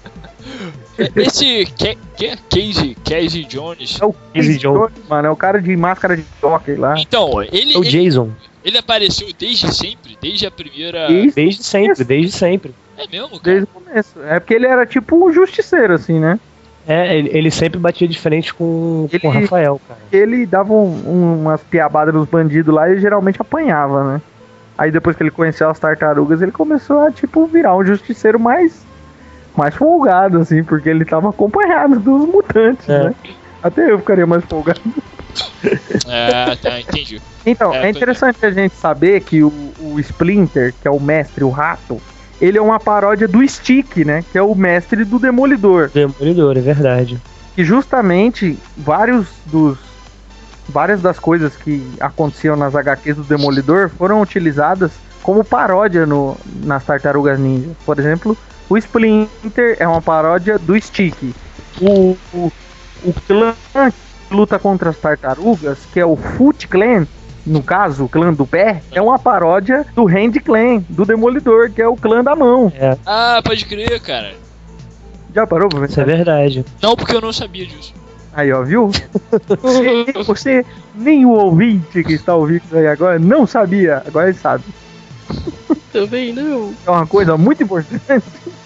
Esse Ca- Ca- Casey, Casey Jones. é o Casey Casey Jones. Jones, mano. É o cara de máscara de jockey lá. Então, ele, É o ele, Jason. ele apareceu desde sempre, desde a primeira. Desde, Desde sempre, desde sempre. É mesmo, cara? desde o começo. É porque ele era tipo um justiceiro, assim, né? É, ele, ele sempre batia de frente com, Ele- com o Rafael, cara. Ele dava um- um- umas piabadas nos bandidos lá e geralmente apanhava, né? Aí depois que ele conheceu as tartarugas, ele começou a, tipo, virar um justiceiro mais, mais folgado, assim, porque ele tava acompanhado dos mutantes, É. né? Até eu ficaria mais folgado. É, tá, entendi. Então, É, é, interessante a gente saber que o, o Splinter, que é o mestre, o rato, ele é uma paródia do Stick, né? Que é o mestre do Demolidor. Demolidor, é verdade. E justamente vários dos várias das coisas que aconteciam nas agá quês do Demolidor foram utilizadas como paródia no, nas Tartarugas Ninja. Por exemplo, o Splinter é uma paródia do Stick. O, o, o clã que luta contra as tartarugas, que é o Foot Clan, no caso, o clã do pé, é uma paródia do Hand Clan, do Demolidor, que é o clã da mão. Ah, pode crer, cara. Já parou pra Isso é pensar? verdade. Não, porque eu não sabia disso. Aí, ó, viu? Você, você, nem o ouvinte que está ouvindo isso aí agora, não sabia. Agora ele sabe. Também não. É uma coisa muito importante.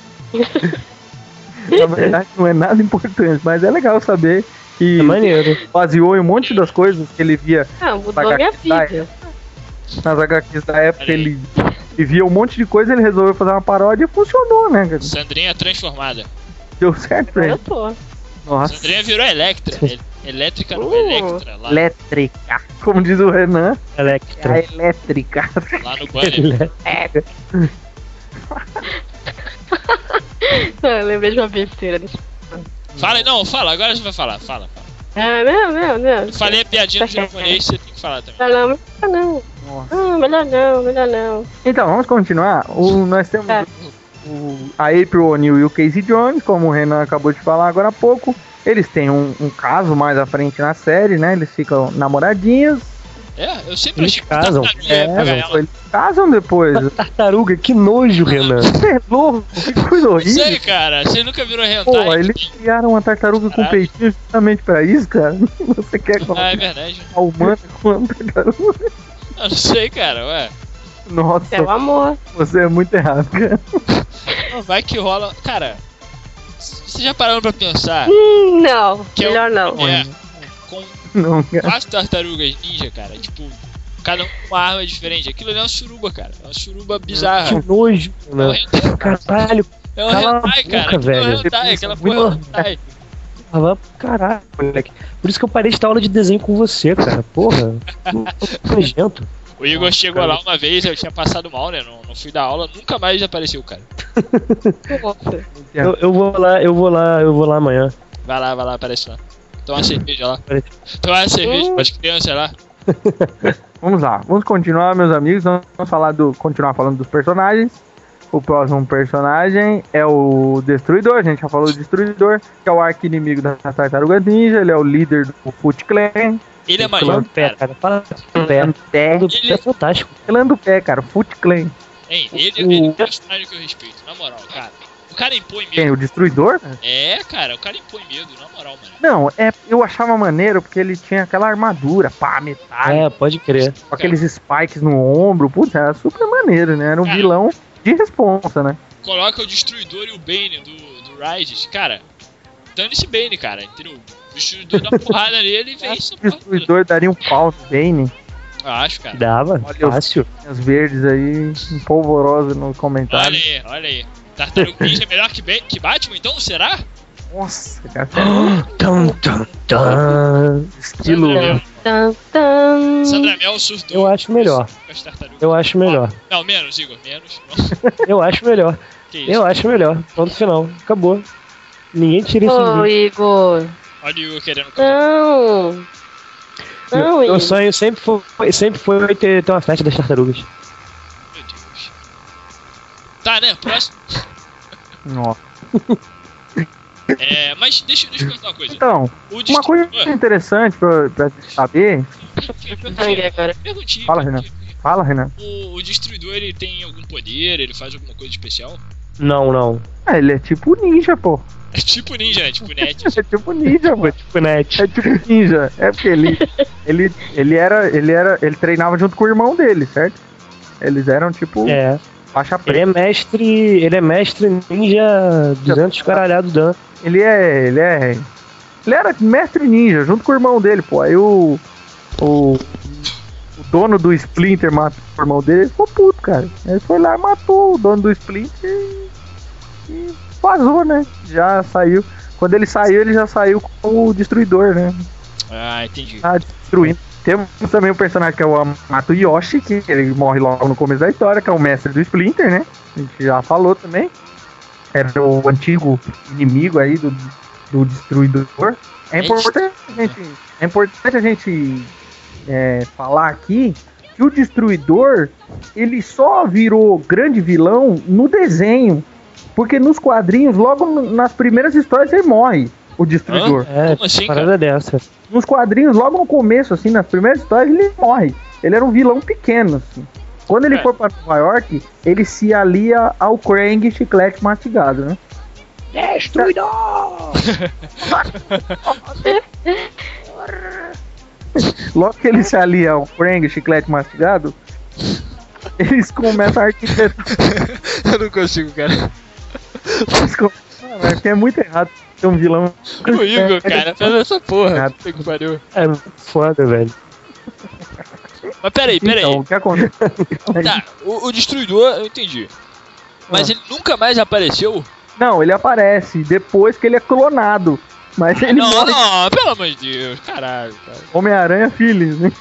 Na verdade, não é nada importante, mas é legal saber que É maneiro. baseou em um monte das coisas que ele via Ah, mudou H Q minha da vida. nas agá quês da época. Olha aí. Ele, ele via um monte de coisa, ele resolveu fazer uma paródia e funcionou, né, cara? Sandrinha transformada. Deu certo pra Eu ele. tô. Nossa, Sandrinha virou Electra. El- Elétrica não, Uh. Electra. Lá, elétrica. Como diz o Renan, é a Electra. elétrica. lá no banner. Ah, eu lembrei de uma besteira. Deixa... Fala aí, não, fala, agora você vai falar. Fala, fala. Ah, não, não, não. Eu falei a piadinha do japonês, você tem que falar também. Ah, não, melhor não. Nossa. Ah, melhor não, melhor não. Então, vamos continuar. O, nós temos Tá. o, a April O'Neil e o Casey Jones, como o Renan acabou de falar agora há pouco. Eles têm um, um caso mais à frente na série, né? Eles ficam namoradinhos. É, eu sempre Eles achei que casam. tartaruga É, ia pegar ela. eles casam depois. Tartaruga, que nojo, Renan. Você é louco? Que coisa Não horrível. sei, cara, você nunca virou hentai? Pô, eles criaram uma tartaruga com Caralho. peitinho justamente pra isso, cara. Você quer Ah, é colocar verdade. a humana com uma tartaruga? Eu não sei, cara, ué. Nossa, É o amor. você é muito errado, cara. Não, vai que rola. Cara, você já parou pra pensar Hum, não, que é um- melhor não. É, com Não, cara. quatro tartarugas ninja, cara, tipo, cada um com uma arma diferente. Aquilo ali é uma suruba, cara. É uma suruba bizarra. Que nojo, É um Renan. hentai. Caralho, É um Cala a hentai, boca, cara. velho. É um hentai, aquela porra é um hentai. Ah, vai pro caralho, moleque. Por isso que eu parei de dar aula de desenho com você, cara. Porra. Nojento. O Igor chegou lá uma vez, eu tinha passado mal, né? Não, não fui dar aula, nunca mais apareceu, cara. Nossa. Eu, eu vou lá, eu vou lá, eu vou lá amanhã. Vai lá, vai lá, aparece lá. Toma uma cerveja lá. Toma uma cerveja pras crianças lá. Vamos lá, vamos continuar, meus amigos. Vamos falar do, continuar falando dos personagens. O próximo personagem é o Destruidor. A gente já falou do Destruidor, que é o arqui-inimigo das Tartarugas Ninja. Ele é o líder do Foot Clan. Ele é Clã maneiro, do pé, cara. cara. Fala do pé. Pé. Do pé é fantástico. Clã do pé, cara. Foot Clan. Hein, ele, ele é um personagem que eu respeito, na moral, cara. O cara impõe Quem? medo. O Destruidor? É, cara, o cara impõe medo, na moral, mano. Não, é, eu achava maneiro porque ele tinha aquela armadura, pá, metálica, É, pode crer. com aqueles spikes no ombro. Putz, era super maneiro, né? Era um Cara. vilão de responsa, né? Coloca o Destruidor e o Bane do, do Rise, cara. Dane-se Bane, cara, entendeu? O Destruidor dá uma porrada nele e vence. O Destruidor daria um pau no Bane. Eu acho, cara. Dava, Olha os- fácil. As verdes aí, um polvorosa no Olha comentário. aí, olha aí. Tartaruga Ninja é melhor que, Ba- que Batman, então? Será? Nossa, cara, sério, Tum, tum, tum. estilo. Sandra Mel, Tan, tan. Sandra Mel surtou. Eu acho melhor. com as tartarugas. Eu acho melhor. Não, menos, Igor, menos. Eu acho melhor. Que isso? Eu acho melhor. Ponto final. Acabou. Ninguém tira isso de Ô, mim. Igor. Olha o Igor querendo casar. Não. Não, Meu Igor. sonho sempre foi, sempre foi ter, ter uma festa das tartarugas. Meu Deus. Tá, né? Próximo. Nossa. É, mas deixa, deixa eu perguntar uma coisa. Então, O uma coisa Destruidor. interessante pra, pra saber. Perguntinha, Sangue perguntinha, agora. perguntinha, Fala, perguntinha. Fala, Renan. O, o Destruidor, ele tem algum poder? Ele faz alguma coisa especial? Não, não. Ah, ele é tipo ninja, pô. É tipo ninja, né? Tipo net. É tipo ninja, pô. Tipo net. É tipo ninja. É porque ele, ele, ele era, ele era, ele treinava junto com o irmão dele, certo? Eles eram tipo É. faixa Ele preta. é mestre. Ele é mestre ninja duzentos caralhado dan. Ele é, ele é, ele era mestre ninja junto com o irmão dele, pô. Aí o, o, o dono do Splinter matou o irmão dele, ele ficou puto, cara. Ele foi lá e matou o dono do Splinter e, e vazou, né? Já saiu. Quando ele saiu, ele já saiu com o Destruidor, né? Ah, entendi. Tá destruindo. Temos também o personagem que é o Amato Yoshi, que ele morre logo no começo da história, que é o mestre do Splinter, né? A gente já falou também. Era o antigo inimigo aí do, do Destruidor. É importante a gente, é importante a gente é, falar aqui que o Destruidor, ele só virou grande vilão no desenho. Porque nos quadrinhos, logo no- nas primeiras histórias, ele morre, o Destruidor. É, Como assim, parada dessa. Nos quadrinhos, logo no começo, assim, nas primeiras histórias, ele morre. Ele era um vilão pequeno, assim. Quando ele É. for pra Nova York, ele se alia ao Krang Chiclete Mastigado, né? Destruidor! Logo que ele se alia ao Krang Chiclete Mastigado, eles começam a arquitetar. Eu não consigo, cara. Eles come- Mano, é que é muito errado ter um vilão. O Igor, cara, faz essa porra. Cara. Puta que pariu. É foda, velho. Mas peraí, peraí. Então, o que acontece? Tá, o, o Destruidor, eu entendi. Mas Ah. ele nunca mais apareceu? Não, ele aparece depois que ele é clonado. Mas ele não, morre. não, pelo amor de Deus. Caralho, cara. Homem-Aranha Feelings, né?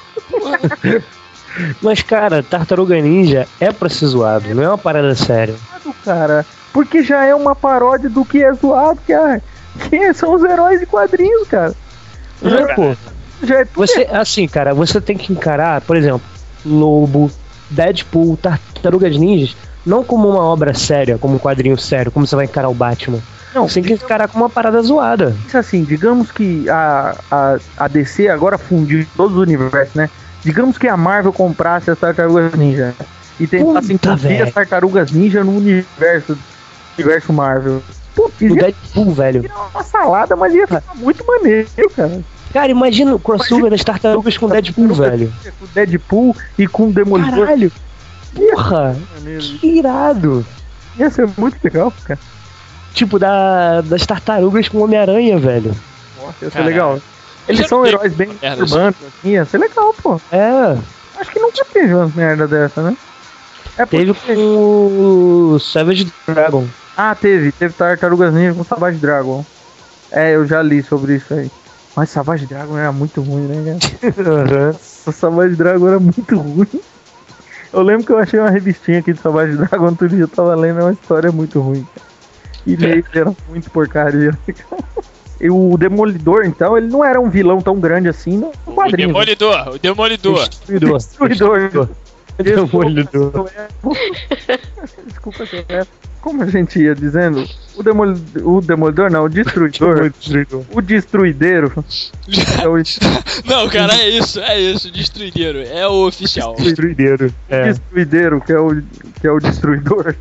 Mas, cara, Tartaruga Ninja é pra ser zoado, não é uma parada séria. Cara, porque já é uma paródia do que é zoado, cara. Quem são os heróis de quadrinhos, cara? É, pô. Já é tudo Você, assim, cara, você tem que encarar, por exemplo, Lobo, Deadpool, Tartarugas Ninjas, não como uma obra séria, como um quadrinho sério, como você vai encarar o Batman. Não, Você tem que encarar como uma parada zoada. Isso assim, digamos que a, a, a D C agora fundiu todos os universos, né? Digamos que a Marvel comprasse as Tartarugas Ninja e tentasse Puta, incluir velho. as Tartarugas Ninja no universo, universo Marvel. Putz, O ia Deadpool, velho. virar uma salada, mas ia ficar muito maneiro, cara. Cara, imagina o crossover das tartarugas com o Deadpool, velho. Com Deadpool e com o Demolidor. Caralho. Porra, Maneiro. que irado. Ia ser muito legal, cara. Tipo, da, das tartarugas com o Homem-Aranha, velho. Nossa, ia ser Caralho. legal. Eles Já são não tem heróis bem merda, urbanos, assim, ia ser legal, pô. É, Acho que nunca teve umas merda dessa, né? É teve porque- com o Savage Dragon. Ah, teve. Teve Tartarugas Ninja com Savage Dragon. É, eu já li sobre isso aí. Mas Savage Dragon era muito ruim, né, cara? O Savage Dragon era muito ruim. Eu lembro que eu achei uma revistinha aqui de Savage Dragon, outro dia eu tava lendo, é uma história muito ruim, cara. E meio que era muito porcaria. E o Demolidor, então, ele não era um vilão tão grande assim no quadrinho. O Demolidor, o Demolidor. Destruidor. Destruidor. Demolidor. Desculpa, é. Como a gente ia dizendo, o, demol... o Demolidor não, o Destruidor. O Destruideiro. É o... Não, cara, é isso, é isso, o Destruideiro. É o oficial. Destruideiro. É. Destruideiro, que é o, que é o Destruidor.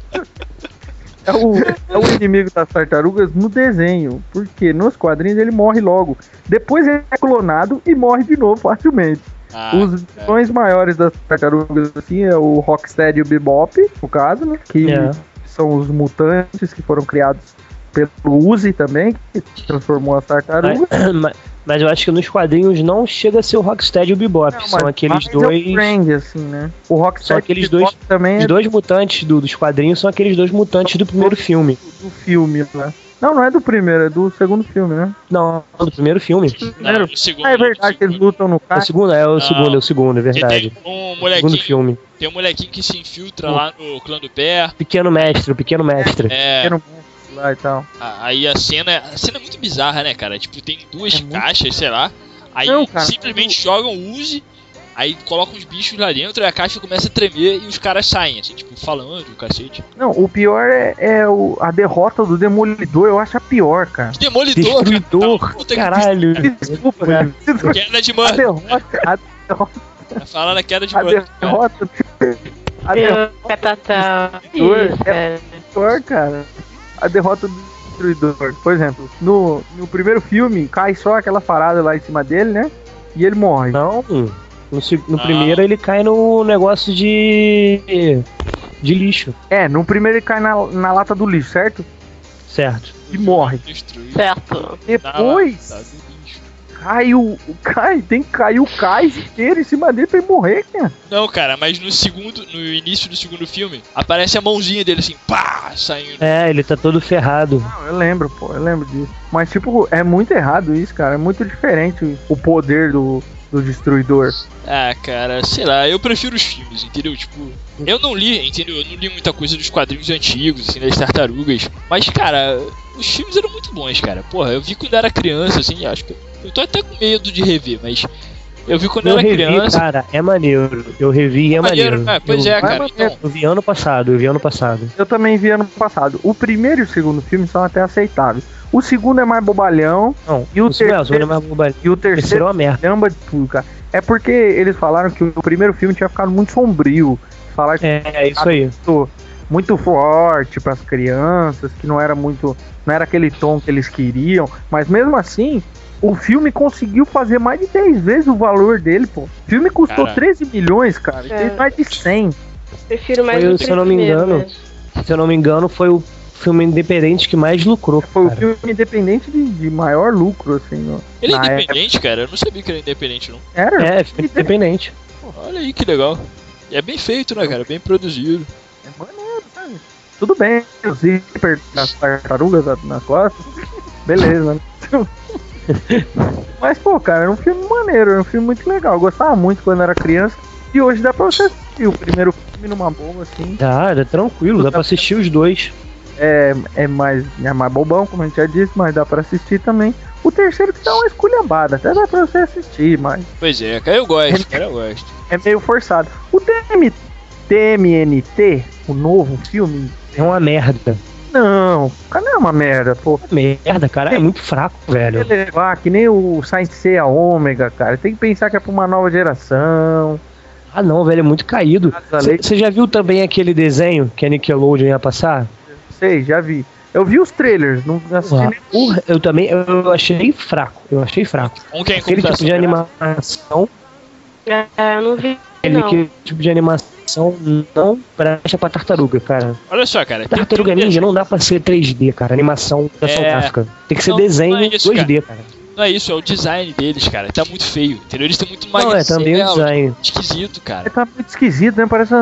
É o, é o inimigo das tartarugas no desenho, porque nos quadrinhos ele morre logo. Depois ele é clonado e morre de novo facilmente. Ah, Os vilões é. maiores das tartarugas assim é o Rocksteady e o Bebop, no caso, né? Que é. são os mutantes que foram criados pelo Uzi também, que transformou as tartarugas. Mas, mas, mas eu acho que nos quadrinhos não chega a ser o Rocksteady e o Bebop. Não, são aqueles dois. É o Krang, assim, né? O Rocksteady são aqueles dois, também os é... dois mutantes do, dos quadrinhos são aqueles dois mutantes do primeiro do, filme. Do, do filme, né? Não, não é do primeiro, é do segundo filme, né? Não, é do primeiro filme. Não, do segundo, ah, é verdade que eles lutam no carro. É o segundo, é o não, segundo, é o segundo, é verdade. Tem um molequinho, segundo filme. Tem um molequinho que se infiltra lá no clã do pé. Pequeno mestre, o pequeno mestre. É. Pequeno mestre lá e tal. Aí a cena, a cena é muito bizarra, né, cara? Tipo, tem duas é caixas, muito... sei lá. Aí não, cara, simplesmente eu... jogam o Uzi. Aí colocam os bichos lá dentro e a caixa começa a tremer e os caras saem, assim, tipo, falando, o cacete. Não, o pior é, é o, a derrota do Demolidor, eu acho a pior, cara. Demolidor? Destruidor, puta caralho. Que... Desculpa, cara. Queda de mano. A derrota, a derrota. Tá falando a queda de a mano. Derrota, a derrota. É pior, cara. A derrota do Destruidor. Por exemplo, no, no primeiro filme, cai só aquela parada lá em cima dele, né? E ele morre. Não, no, no ah. primeiro ele cai no negócio de de lixo. É, no primeiro ele cai na, na lata do lixo, certo? Certo. E morre. Certo. Depois cai o, cai, tem que cair o cais inteiro em cima dele pra ele morrer, cara. Não, cara, mas no segundo, no início do segundo filme, aparece a mãozinha dele assim, pá, saindo. É, ele tá todo ferrado. Não, eu lembro, pô, eu lembro disso. Mas, tipo, é muito errado isso, cara. É muito diferente o poder do, do Destruidor. Ah, cara, sei lá, eu prefiro os filmes, entendeu? Tipo, eu não li, entendeu? Eu não li muita coisa dos quadrinhos antigos, assim, das tartarugas. Mas, cara, os filmes eram muito bons, cara. Porra, eu vi quando era criança, assim, acho que... Eu tô até com medo de rever, mas... Eu vi quando eu era revi, criança... cara, é maneiro. Eu revi e é, é maneiro. maneiro. É, pois eu, é, cara, então... Eu vi ano passado, eu vi ano passado. Eu também vi ano passado. O primeiro e o segundo filme são até aceitáveis. O segundo é mais bobalhão. Não, e o, o terceiro, é, o segundo é mais bobalhão. E o terceiro é uma merda. De tudo, cara. É porque eles falaram que o primeiro filme tinha ficado muito sombrio. Falaram que é, é isso aí. Muito, muito forte para as crianças, que não era muito, não era aquele tom que eles queriam, mas mesmo assim, o filme conseguiu fazer mais de dez vezes o valor dele, pô. O filme custou Caramba. treze milhões, cara, e é. fez mais de cem. Prefiro mais foi, se eu não me engano, mesmo. Se eu não me engano, foi o filme independente que mais lucrou. Foi cara. o filme independente de, de maior lucro, assim. No, ele é independente, época. Cara? Eu não sabia que era independente, não. Era? É, filme independente. Pô, olha aí que legal. E é bem feito, né, cara? Bem produzido. É maneiro, sabe? Tudo bem, o zíper das tartarugas nas costas. Beleza, né? Mas, pô, cara, era um filme maneiro, era um filme muito legal. Eu gostava muito quando era criança. E hoje dá pra você assistir o primeiro filme numa boa, assim. Dá, é tranquilo, dá pra assistir os dois. É, é, mais, é mais bobão, como a gente já disse, mas dá pra assistir também. O terceiro que dá uma esculhambada, até dá pra você assistir, mas... Pois é, cara, eu gosto, cara, eu gosto. É meio forçado. O T M N T, o novo filme... É uma merda. Não, cara, não é uma merda, pô. É merda, cara, é muito fraco, velho. Levar, que nem o Saint Seiya Ômega, cara. Tem que pensar que é pra uma nova geração. Ah não, velho, é muito caído. Você já viu também aquele desenho que a Nickelodeon ia passar? Sei, já vi. Eu vi os trailers, não assisti nem... Porra, eu também, eu achei fraco, eu achei fraco. Um que é aquele tipo de animação... É, eu não vi, Aquele não. tipo de animação não presta pra tartaruga, cara. Olha só, cara. Tartaruga Ninja não dá pra ser três D, cara. Animação fotográfica. É... Tem que ser não, desenho não é isso, dois D, cara. cara. Não é isso, é o design deles, cara. Tá muito feio, entendeu? Eles estão muito magricelo. Não, é também o design. Esquisito, cara. Tá muito esquisito, né? Parece umas,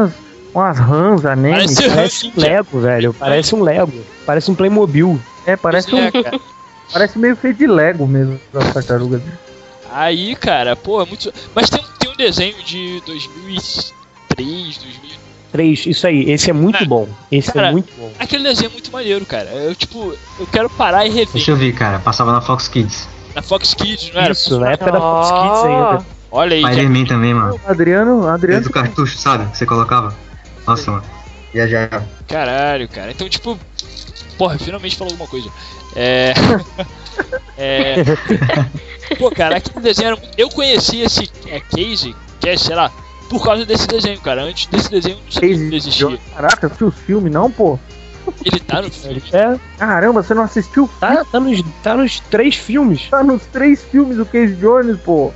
umas rãs, anéis. Parece- Parece um Lego, velho. Parece um Lego. Parece um Playmobil. É, parece, Pois um, é, cara. parece meio feito de Lego mesmo, as tartarugas. Aí, cara, pô, é muito. Mas tem, tem um desenho de dois mil e três, dois mil. Três, isso aí. Esse é muito É. bom. Esse Cara, é muito bom. Aquele desenho é muito maneiro, cara. Eu, tipo, eu quero parar e rever. Deixa eu ver, cara. Passava na Fox Kids. Na Fox Kids, não era? Isso, na época da Fox Kids ainda. Olha aí, já... Spider-Man também, mano. Adriano, Dentro Adriano. do cartucho, sabe? Que você colocava. Nossa, mano. Viajava. Caralho, cara. Então, tipo, porra, finalmente falou alguma coisa. É. é. Pô, cara, aquele desenho era... Eu conheci esse é, case, que é, sei lá, por causa desse desenho, cara. Antes desse desenho eu não sabia que ele existia. Caraca, assistiu os filmes, não, pô? Ele tá no filme. É, Caramba, você não assistiu? tá, tá, nos, tá nos três filmes. Tá nos três filmes do Casey Jones, pô.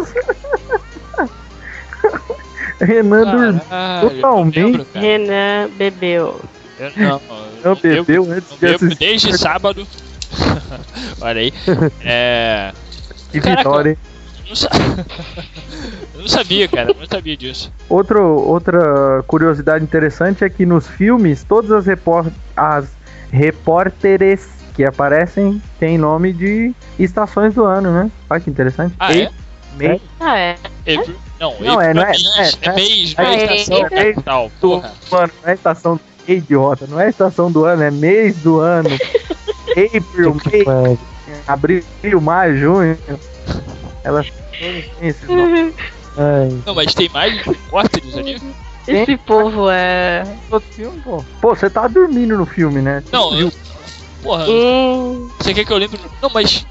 Renan dormiu Caralho, totalmente. eu não lembro, cara. Renan bebeu. Eu não, eu Não bebo- bebeu antes não de bebo assistir. desde sábado. Olha aí. É. Que Caraca. vitória, hein? Eu não, sa... eu não sabia, cara. Eu não sabia disso. Outro, outra curiosidade interessante é que nos filmes, todas as, repor as repórteres que aparecem têm nome de estações do ano, né? Olha que interessante. Ah, é? Mês Ah, é. April- Não, Não, April é, não é- mês, não é- é mês, não não é- é estação, é mês tal, do porra. ano, não é estação do idiota, não é estação do ano, é mês do ano. April, May, abril, maio, junho. Elas todas têm esses nomes. Ai, Não, mas tem mais repórteres ali? Esse povo é. Outro filme, pô. Pô, você tá dormindo no filme, né? Não, eu... Porra, Hum. você quer que eu lembre? Não, mas...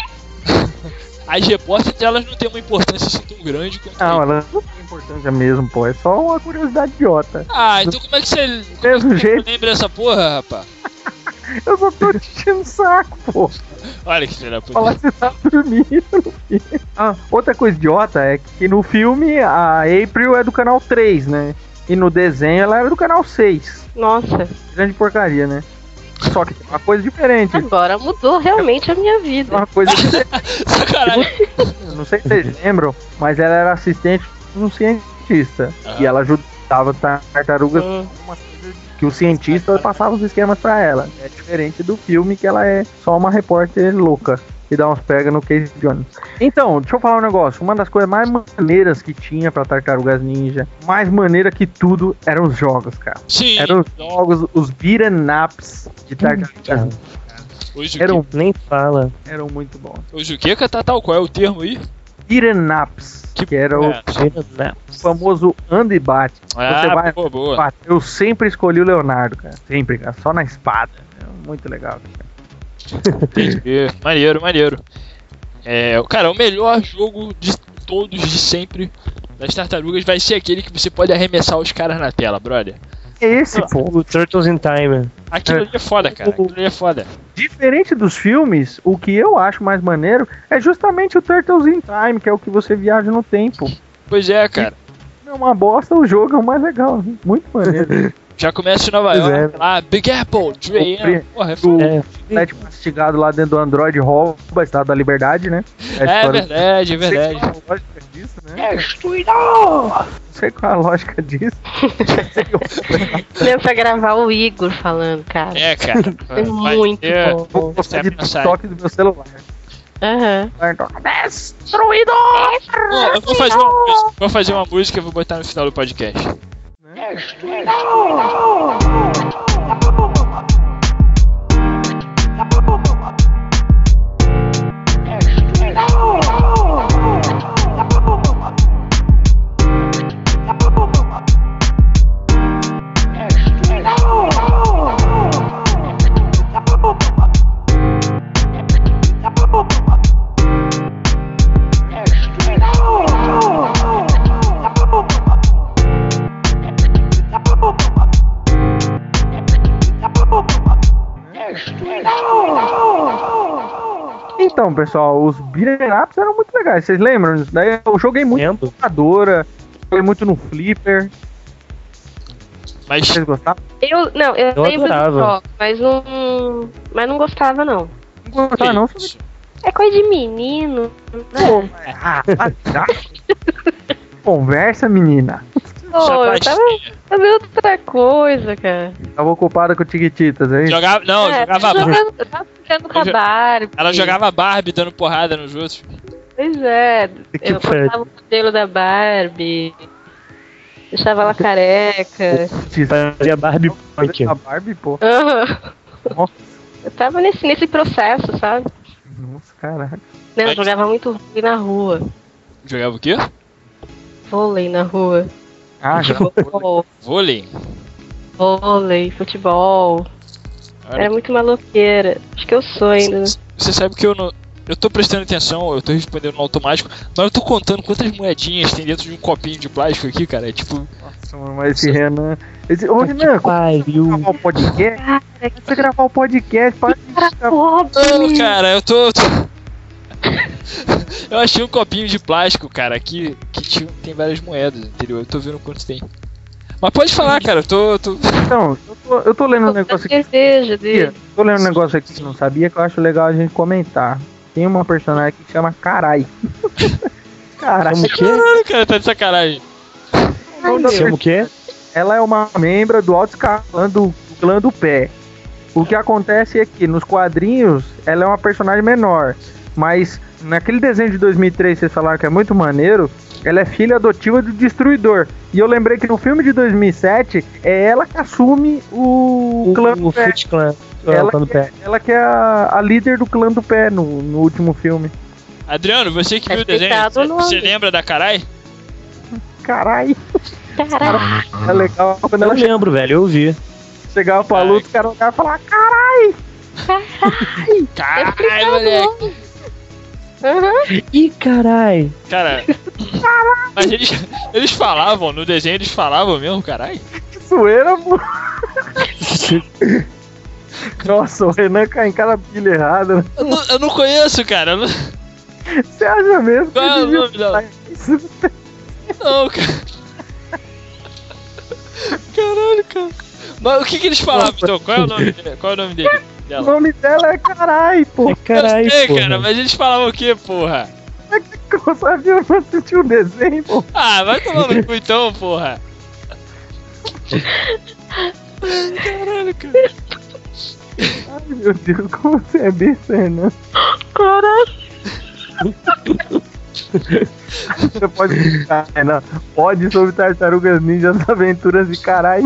As repórteres, elas não têm uma importância assim tão grande quanto... Não, aí. ela não tem importância mesmo, pô. É só uma curiosidade idiota. Ah, então como é que você... Do mesmo jeito, Lembra dessa porra, rapaz? eu só tô te enchendo o saco, pô. Olha que filha da puta. Falar que você tá dormindo no filme. Ah, outra coisa idiota é que no filme a April é do canal três, né? E no desenho ela era do canal seis. Nossa, Grande porcaria, né? Só que tem uma coisa diferente. agora mudou realmente a minha vida. Uma coisa diferente. Sacanagem. Eu não sei se vocês lembram, mas ela era assistente de um cientista. Aham. E ela ajudava as tartarugas Hum. que o cientista passava os esquemas pra ela. É diferente do filme que ela é só uma repórter louca e dá uns pega no Casey Jones. Então, deixa eu falar um negócio. Uma das coisas mais maneiras que tinha pra Tartarugas Ninja, mais maneira que tudo, eram os jogos, cara. Sim. Eram os jogos, os beat'em ups de Tartarugas. Hoje o Eram, nem fala. eram muito bons. que? Hoje o que, Catatau? Qual é o termo aí? Beat'em ups, que era o É. famoso anda e bate. Ah, Você vai boa, boa. bate. Eu sempre escolhi o Leonardo, cara. Sempre, cara. Só na espada. É muito legal, cara. Entendi. Maneiro, maneiro. É, cara, o melhor jogo de todos de sempre das tartarugas vai ser aquele que você pode arremessar os caras na tela, brother. Esse, pô. O Turtles in Time. Aquilo ali é foda, cara. Aquilo ali é foda. Diferente dos filmes, o que eu acho mais maneiro é justamente o Turtles in Time, que é o que você viaja no tempo. Pois é, cara. É uma bosta, o jogo é o mais legal. Muito maneiro. Já começa em Nova Pois York, é. lá, Big Apple, Dre, pri- porra, é O foda. É, Chiclete mastigado lá dentro do Android rouba a Estado da Liberdade, né? a É história- verdade, é Não sei verdade. qual a lógica disso, né? Não sei qual a lógica disso. Deu pra gravar o Igor falando, cara. É, cara. É Vai muito ter- bom. Vou postar de Step aside. TikTok do meu celular. Aham. Destruído! Pô, eu vou fazer uma música, vou fazer uma música e vou botar no final do podcast. Então, pessoal, os beat'em ups eram muito legais. Vocês lembram disso? Daí eu joguei muito lembro. na computadora, joguei muito no Flipper. Mas Vocês gostavam? Eu, não, eu, Eu lembro adorava. do jogo, mas não, mas não gostava, não. Não gostavam, não? isso? É coisa de menino. Pô, ah, ah, já? Conversa, menina. Pô, eu tava fazendo outra coisa, cara. Tava ocupada com Tiquititas, hein? Jogava, não, É, jogava eu Barbie. jogava- eu tava ficando com a Barbie. Ela jogava Barbie dando porrada nos outros. Pois é, Que eu foi? cortava o cabelo da Barbie, deixava ela careca. Fazia Barbie Punk. A Barbie, pô. Aham. Nossa, Eu tava nesse, nesse processo, sabe? nossa, caraca. Não, eu Mas- jogava muito vôlei na rua. Jogava o quê? Vôlei na rua. Ah, já. Futebol, Vôlei. vôlei, futebol. Olha, Era muito maloqueira. Acho que eu sou ainda. né? Você sabe que eu não. Eu tô prestando atenção, eu tô respondendo no automático, mas eu tô contando quantas moedinhas tem dentro de um copinho de plástico aqui, cara. É tipo. Nossa, mano, mas esse Renan. Esse... Ô, Renan, quando Pariu. você gravar o podcast, quando você gravar o podcast, para de ficar- Não, cara, eu tô. eu tô- Eu achei um copinho de plástico, cara, aqui que tinha, tem várias moedas, entendeu? Eu tô vendo quanto tem. Mas pode falar, cara, eu tô. eu tô... Então, eu tô, eu tô lendo um negócio aqui. cerveja dele. Tô lendo um negócio aqui que não sabia que eu acho legal a gente comentar. Tem uma personagem que chama Carai. Carai. Chama o quê? Caralho, cara, tá de sacanagem. Chama o quê? Ela é uma membra do alto escalão do, do clã do pé. O que acontece é que nos quadrinhos ela é uma personagem menor. Mas naquele desenho de dois mil e três, vocês falaram que é muito maneiro, ela é filha adotiva do Destruidor. E eu lembrei que no filme de dois mil e sete é ela que assume o, O, clã o do pé. Foot Clan. Ela, o clã do que é, pé. ela que é a, a líder do clã do pé no, no último filme. Adriano, você que Tá viu o desenho, explicado o você- nome. você lembra da Carai? Carai, Caralho. é legal quando Eu ela che- lembro, velho, eu vi. chegava pra Ai. luta, os caras olhavam e falavam, carai! Caralho, moleque. Aham. Ih, carai. Cara. Mas eles, eles falavam, no desenho eles falavam mesmo, caralho. Que zoeira, pô! Nossa, o Renan cai em cada pilha errada. né? Eu não, eu não conheço, cara. Eu não, Você acha mesmo que Qual é o devia nome dela? falar isso? não, cara. Caralho, cara. Mas o que que eles falavam, então? Qual é o nome dele? Qual é o nome dele? O Dela? nome dela é carai, pô. É carai, eu sei, porra. cara, mas eles falavam o quê, porra? Eu sabia, eu não assisti o desenho, pô. Ah, vai tomar no cu então, porra. Caralho, cara. Ai, meu Deus, como você é besta, Renan. Você pode explicar, Renan. Pode sobre Tartarugas Ninjas Aventuras de Carai.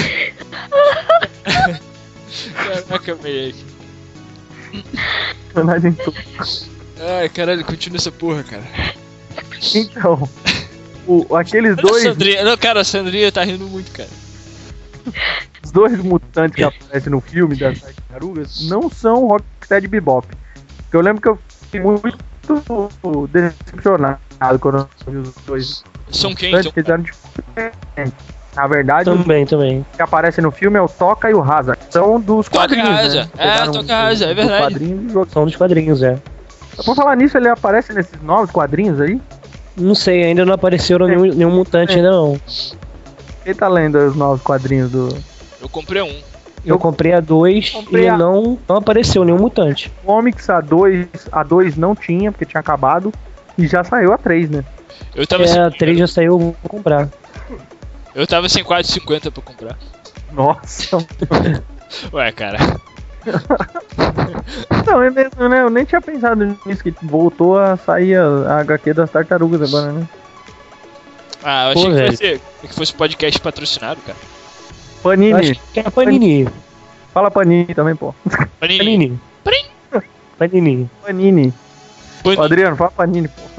Caraca, moleque. Personagem todo. Ai, caralho, continua essa porra, cara. Então, o, aqueles Olha a dois, Sandrinha. Não, cara, a Sandrinha tá rindo muito, cara. os dois mutantes que aparecem no filme das Tartarugas não são Rocksteady e Bebop. Porque eu lembro que eu fiquei muito decepcionado quando eu vi os dois São quem, mutantes então? que eram diferentes. Na verdade, os Também, também. que aparecem no filme é o Toca e o Hazard. São dos Toca e quadrinhos, Hazard. né? É, Pegaram Toca e do- Hazard, é dos verdade. quadrinhos e jogaram. São dos quadrinhos, é. Por falar nisso, ele aparece nesses novos quadrinhos aí? Não sei, ainda não apareceu nenhum, nenhum mutante ainda não. Quem tá lendo os novos quadrinhos do Eu comprei um. Eu Eu comprei a dois comprei e a- não, não apareceu nenhum mutante. Comics? A dois, a dois não tinha, porque tinha acabado. E já saiu a três, né? Eu tava, É, sem, a três já saiu, eu vou comprar. eu tava sem quatro e cinquenta pra comprar. Nossa. Ué, cara. Não, é mesmo, né? Eu nem tinha pensado nisso, que voltou a sair a, a H Q das tartarugas agora, né? Ah, eu Pô, achei que velho. fosse, que fosse podcast patrocinado, cara. Eu Panini. acho que é Panini. Fala Panini também, pô. Panini. Panini. Prim. Panini. Panini. Panini. Ô, Adriano, fala Panini, pô.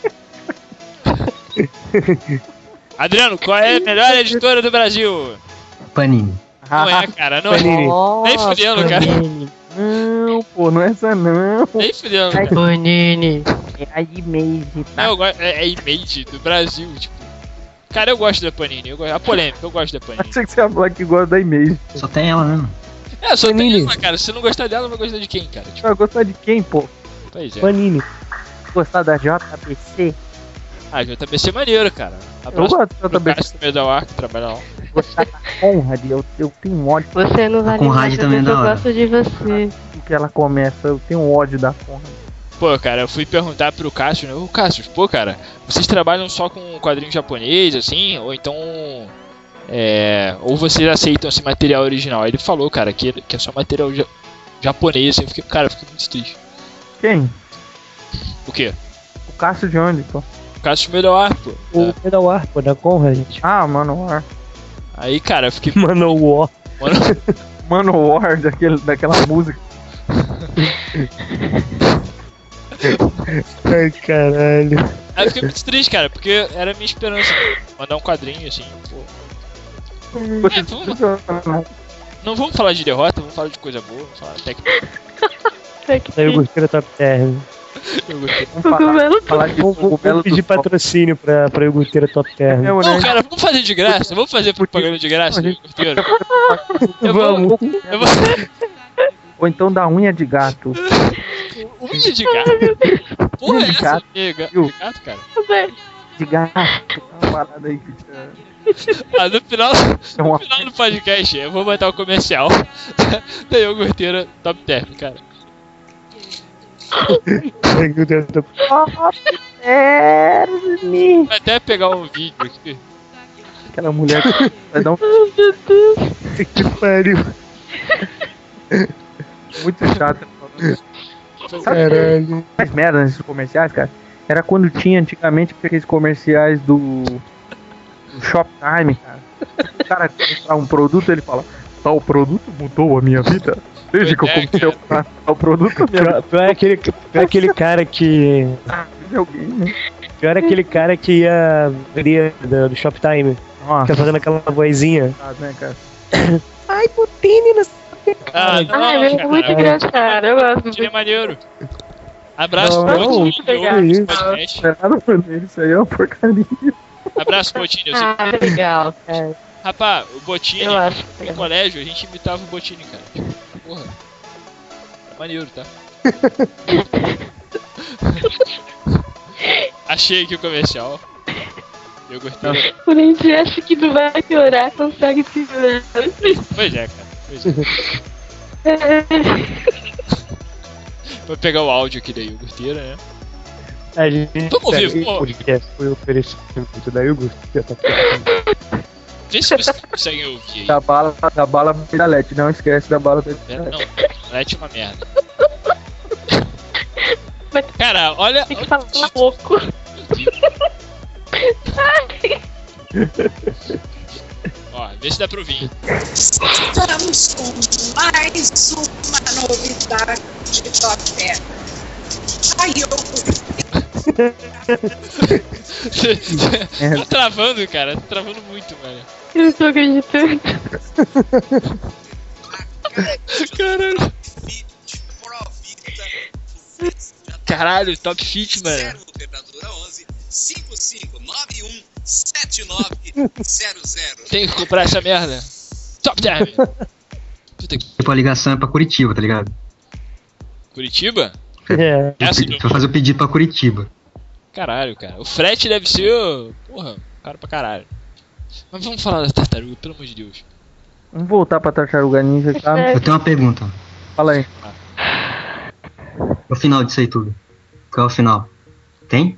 Adriano, qual é a melhor editora do Brasil? Panini. Não é, cara, não é. Panini. Nem fudendo, cara. Não, pô, não é essa não. Nem fudendo. Ai, Panini. É a Image, Não, tá? eu gosto, é, é Image do Brasil, tipo. Cara, eu gosto da Panini. Eu gosto, a polêmica, eu gosto da Panini. Achei que você ia falar que gosta da Image. Só tem ela mesmo. É, só tem Panini. uma, cara. Se você não gostar dela, vai gostar de quem, cara? Tipo, Vai gostar de quem, pô? pois é. Panini. Gostar da J B C? Ah, J B C é maneiro, cara. Eu Abraço gosto da pro J B C. Cássio do meio da ar que trabalha lá. Gostar da Conrad, eu, eu tenho ódio Você não vale Com nada, rádio também mas é eu da hora. gosto de você. do que ela começa. Eu tenho ódio da Conrad. Pô, cara, eu fui perguntar pro Cássio, né? Ô, Cássio, pô, cara, vocês trabalham só com quadrinho japonês, assim? Ou então... É... Ou vocês aceitam esse material original? Aí ele falou, cara, que, que é só material ja- japonês, assim. Eu fiquei, cara, eu fiquei muito triste. Quem? O quê? O Cássio de onde, pô? O Cássio Melhor, pô. O Pedal pô, da Conrad. Ah, Manowar. Aí, cara, eu fiquei... Manowar. Mano... Manowar, daquele, daquela música. Ai, caralho. Aí eu fiquei muito triste, cara, porque era a minha esperança. Mandar um quadrinho, assim, pô. É, vamos... Não vamos falar de derrota, vamos falar de coisa boa, vamos falar técnica. Aí eu gostei da Top Term. Vamos falar, falar de Vou, vou, vou pedir patrocínio pra, pra Iogurteira Top Term. É, Não, né? cara, vamos fazer de graça, vamos fazer propaganda de graça, Iogurteira. Eu Vamos. vou, eu vou... Ou então da unha de gato. Unha de gato? Porra, Unha é de essa? gato. De ga- Viu? de gato, cara? De gato. Uma parada aí que tinha- Ah, no final, É uma- no final do podcast, eu vou botar o comercial da Iogurteira Top Term, cara. Iogurteira Top Vou até pegar um vídeo aqui. Aquela mulher que vai dar um Term. Que pariu. muito chato. Sabe Caralho. mais merda nesses comerciais, cara? Era quando tinha antigamente aqueles comerciais do, do Shoptime, cara. O cara comprar um produto, ele fala: tal produto mudou a minha vida. Desde que eu É, comecei a cara. comprar tal produto, a minha Pior, pior é aquele, pior é aquele cara que. vida de alguém, né? Pior é aquele cara que ia vender do, do Shoptime. Nossa, Fica fazendo aquela vozinha. né, cara? Ai, Botini, não sei o que. Ah, não, Ai, é cara. muito engraçado. Eu gosto Botini é muito. maneiro. Abraço, Não, Botini. não, que legal. ouve esse podcast. Não é nada por ele, isso aí é uma porcaria. Abraço, Botini. Eu sempre... Ah, legal, cara. Rapaz, o Botini, Eu acho no legal. colégio, a gente imitava o Botini, cara. Tipo, porra. É maneiro, tá? Achei aqui o comercial. Eu gostei. Por a gente acha que não vai piorar, consegue piorar. Pois é, cara. Pois é. Vou pegar o áudio aqui da Iogurteira, né? A gente Vamos ouvir, segue vamos o podcast foi oferecimento da Iogurteira Top Term. Vê se vocês conseguem ouvir aí. Da bala, da bala da Lete, não esquece da bala da É, Não, Lete é uma merda. Mas Cara, olha. tem que falar pouco. Ó, vê se dá pra ouvir. Estamos com mais uma novidade de Top Term. Aí eu Tá travando, cara. Tá travando muito, velho. Eu não tô acreditando. Caralho. Caralho, Top Fit, mano. Operadora onze cinco cinco nove um sete nove zero zero. Tem que comprar essa merda. Top Term. Puta que. Tipo, a ligação é pra Curitiba, tá ligado? Curitiba? É. Essa Eu do- vou fazer o pedido pra Curitiba. Caralho, cara. O frete deve ser. Porra, caro pra caralho. Mas vamos falar da tartaruga, pelo amor de Deus. Vamos voltar pra Tartaruga Ninja, tá? É. Eu tenho uma pergunta. Fala aí. O final disso aí tudo. Qual é o final? Tem?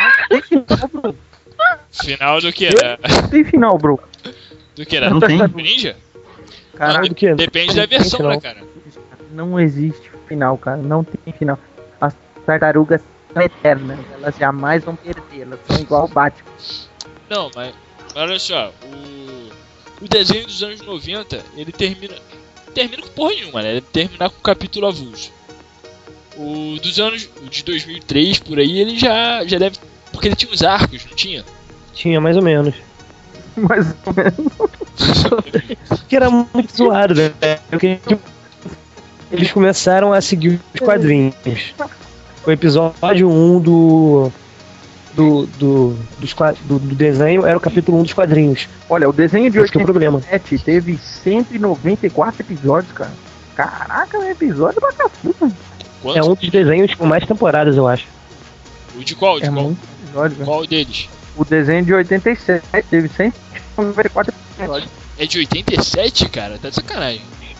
Final do que? Da... Tem final, bro. Do que? Da Não tem. Ninja? Caralho, do que? Depende da versão, Não. né, cara? não existe final, cara. Não tem final. As tartarugas são eternas. Elas jamais vão perder. Elas são igual o Batman. Não, mas, mas olha só, o, o desenho dos anos noventa, ele termina. Termina com porra nenhuma, né? Ele termina com o capítulo avulso. O dos anos. O de dois mil e três por aí, ele já, já deve. Porque ele tinha uns arcos, não tinha? Tinha mais ou menos. Mais ou menos. Que era muito zoado, né? Porque eles começaram a seguir os quadrinhos. O episódio um do. Do, do, dos qua- do, do desenho era o capítulo um dos quadrinhos. Olha, o desenho de Esse que é o problema. oitenta e sete teve cento e noventa e quatro episódios, cara. Caraca, é episódio pra caceta. Quantos? É um dos desenhos com mais temporadas, eu acho. O de qual? De É qual? muito episódio, velho. Qual deles? O desenho de oitenta e sete teve cento e noventa e quatro episódios. É de oitenta e sete, cara? Tá de sacanagem.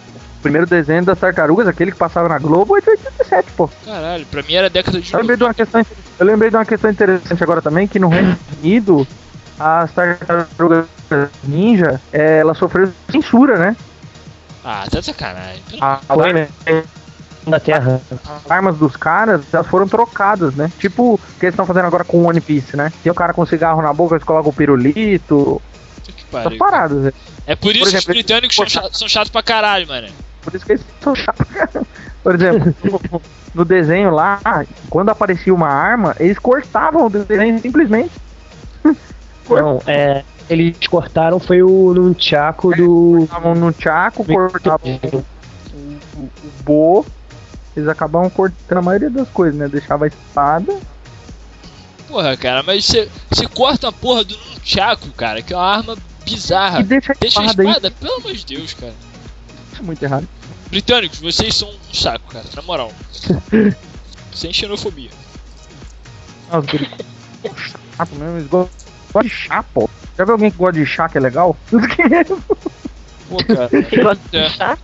primeiro desenho das tartarugas, aquele que passava na Globo, é de oitenta e sete, pô. Caralho, pra mim era década de Eu lembrei de uma questão, eu lembrei de uma questão interessante agora também, que no Reino Unido, as tartarugas ninja, é, elas sofreram censura, né? Ah, tá de sacanagem. A, Foi, né? Na Terra. As armas dos caras, elas foram trocadas, né? Tipo o que eles estão fazendo agora com o One Piece, né? Tem o cara com cigarro na boca, eles colocam o pirulito. Puta que Essas pariu. paradas, né? É por isso Por exemplo, que os britânicos são chatos, são chatos pra caralho, mano. Por isso que eles são chatos. Por exemplo, no, no desenho lá, quando aparecia uma arma, eles cortavam o desenho simplesmente. Não, é. Eles cortaram foi o nunchaku do. Cortavam no chaco, cortavam o, o, o bo. Eles acabavam cortando a maioria das coisas, né? Deixava a espada. Porra, cara, mas você você corta a porra do nunchaku, cara, que é uma arma bizarra. E deixa a Deixa a espada aí. espada, pelo amor de Deus, cara. É muito errado. Britânicos, vocês são um saco, cara, na moral. Sem xenofobia. Nossa, britânicos. Chato mesmo, eles gostam de chá, pô. Já viu alguém que gosta de chá que é legal? Pô, cara. É, Chá?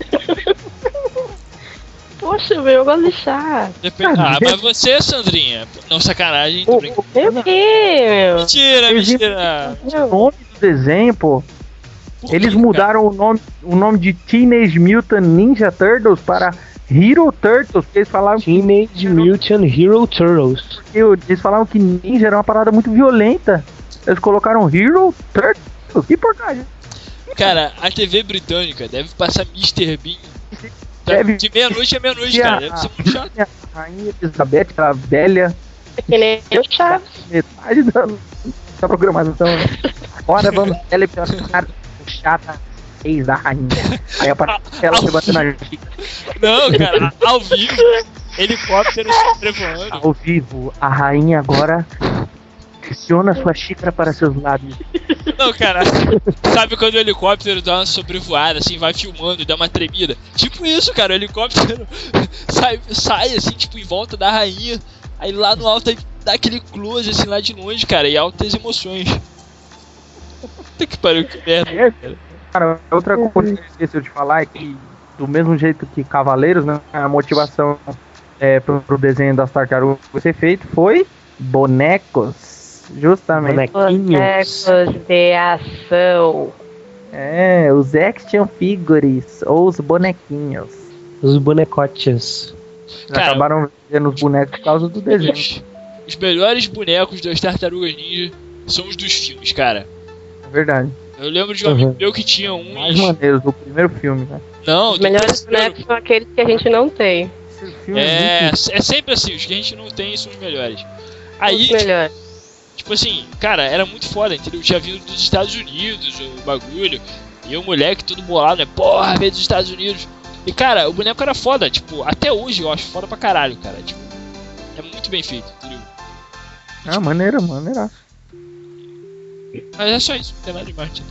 Poxa, meu, eu gosto de chá. depende- Ah, mas você, Sandrinha. Não, sacanagem, tô O, brincando. O quê, meu? Mentira, mentira. o nome do desenho, pô. Por Eles quê, mudaram o nome, o nome de Teenage Mutant Ninja Turtles para Hero Turtles, porque eles falavam que, Teenage Mutant Hero Turtles. eles falavam que ninja era uma parada muito violenta. Eles colocaram Hero Turtles. Que porcaria. Cara, a T V britânica deve passar mister Bean Deve- de meia-noite a meia-noite, E a- cara. Deve ser muito chato. a Rainha Elizabeth, a velha, É que nem o Chaves. metade da, da programação. Agora vamos telefonar o chata ex da rainha. Aí aparece ela levantando a xícara. Não, cara, ao vivo, helicóptero sobrevoando. Ao vivo, a rainha agora pressiona sua xícara para seus lábios. Não, cara, sabe quando o helicóptero dá uma sobrevoada, assim, vai filmando e dá uma tremida? Tipo isso, cara, o helicóptero sai, sai assim, tipo, em volta da rainha, aí lá no alto aí dá aquele close, assim, lá de longe, cara, e altas emoções. Puta que pariu, que merda, cara. Cara, outra coisa que eu esqueci de falar é que, do mesmo jeito que Cavaleiros, né, a motivação é, pro, pro desenho das tartarugas ser feito foi bonecos. Justamente. Bonequinhos. Bonecos de ação. É, os action figures, ou os bonequinhos. Os bonecotes. Cara, Acabaram vendo os bonecos por causa do desenho. Os, os melhores bonecos das Tartarugas Ninja são os dos filmes, cara. É verdade. Eu lembro de um amigo Uhum. meu que tinha uns... Mais maneiros do primeiro filme, né? Não, Os do melhores terceiro. bonecos são aqueles que a gente não tem. Esse filme É, muito- é sempre assim, os que a gente não tem são os melhores. Os Aí, melhores. tipo assim, cara, era muito foda, entendeu? Tinha vindo dos Estados Unidos o bagulho. E o moleque todo bolado, né? Porra, veio dos Estados Unidos. E cara, o boneco era foda, tipo, até hoje eu acho foda pra caralho, cara. Tipo, é muito bem feito, entendeu? Ah, maneira, maneira. Mas é só isso, não tem nada demais, tipo.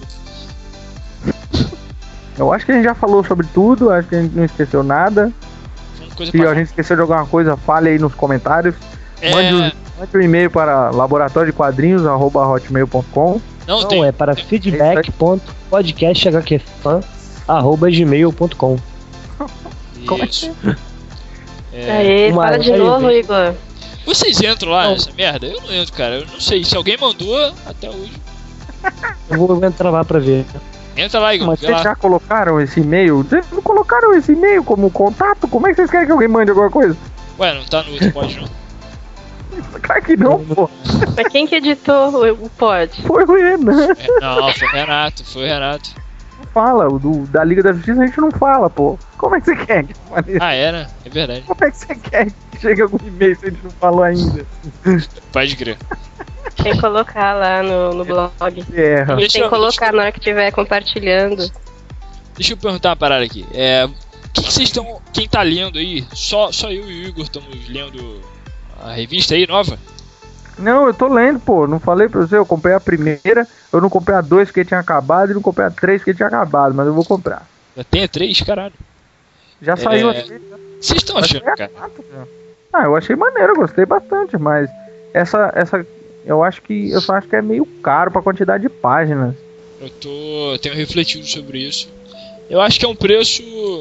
Eu acho que a gente já falou sobre tudo, acho que a gente não esqueceu nada. Foi uma coisa Se pra... a gente esqueceu de alguma coisa, fale aí nos comentários. É, Mande, um- mande um e-mail para laboratório de quadrinhos arroba hotmail ponto com. não, Não, tem. é para feedback ponto podcast h q fan arroba gmail ponto com. Isso. É, Aí, uma para de live. novo, Igor. vocês entram lá Não. nessa merda? Eu não entro, cara. Eu não sei. Se alguém mandou, até hoje. Eu vou entrar lá pra ver. Entra lá, Igor. Mas Vê vocês lá. já colocaram esse e-mail? Vocês não colocaram esse e-mail como contato? Como é que vocês querem que alguém mande alguma coisa? Ué, não tá no outro pod, não. Claro que não, pô. Mas quem que editou o, o pod? Foi o Renan. É, não, foi o Renato, foi o Renato. Não fala, o do, da Liga da Justiça a gente não fala, pô. Como é que você quer? que fale? Ah, era? É verdade. Como é que você quer que chegue algum e-mail se a gente não falou ainda? Pode crer. Tem que colocar lá no, no blog. Erra. Deixa Tem eu- que colocar na hora que estiver compartilhando. Deixa eu perguntar uma parada aqui. É. O que que vocês estão. Quem tá lendo aí? Só, só eu e o Igor estamos lendo a revista aí nova? Não, eu tô lendo, pô. Não falei pra você, eu comprei a primeira, eu não comprei a dois porque tinha acabado e não comprei a três porque tinha acabado, mas eu vou comprar. Já tem a três, caralho. Já saiu É. a três, né? Vocês estão Mas achando, é a cara? quatro, já. Ah, eu achei maneiro, eu gostei bastante, mas essa, essa, eu acho que, eu só acho que é meio caro pra quantidade de páginas. Eu tô. Eu tenho refletido sobre isso. Eu acho que é um preço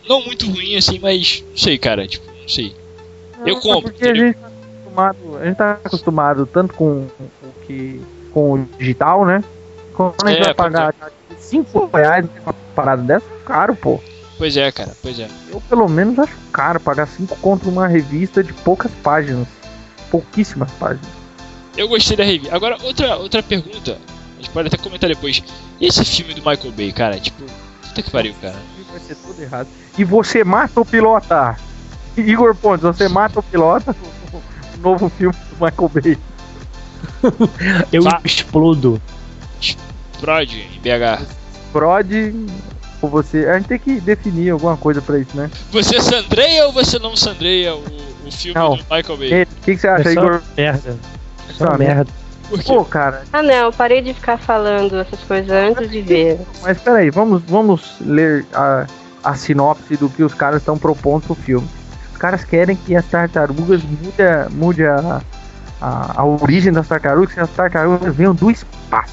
não muito ruim assim, mas não sei, cara, tipo, não sei. Eu É compro, porque a entendeu? gente tá acostumado, a gente tá acostumado tanto com o que com o digital, né? Quando a gente É, vai pagar cinco reais numa parada dessa, caro, pô. Pois é, cara, pois é. Eu pelo menos acho caro pagar cinco conto numa revista de poucas páginas. Pouquíssimas páginas. Eu gostei da revista. Agora, outra, outra pergunta, a gente pode até comentar depois. E esse filme do Michael Bay, cara, tipo, puta que pariu, cara. Vai ser tudo errado. E você mata o pilota. Igor Pontes, você mata o pilota no novo filme do Michael Bay. Eu Vá. explodo. Prod em B H. Prod ou você. A gente tem que definir alguma coisa pra isso, né? Você sandreia ou você não sandreia o, o filme Não. do Michael Bay? O que, que você acha, É só Igor? merda. É só Só merda. Por quê? Pô, cara, Ah, não, parei de ficar falando essas coisas antes de ver. mas peraí, vamos, vamos ler a, a sinopse do que os caras estão propondo pro filme. Os caras querem que as tartarugas mude, a- mude a, a, a origem das tartarugas, que as tartarugas venham do espaço.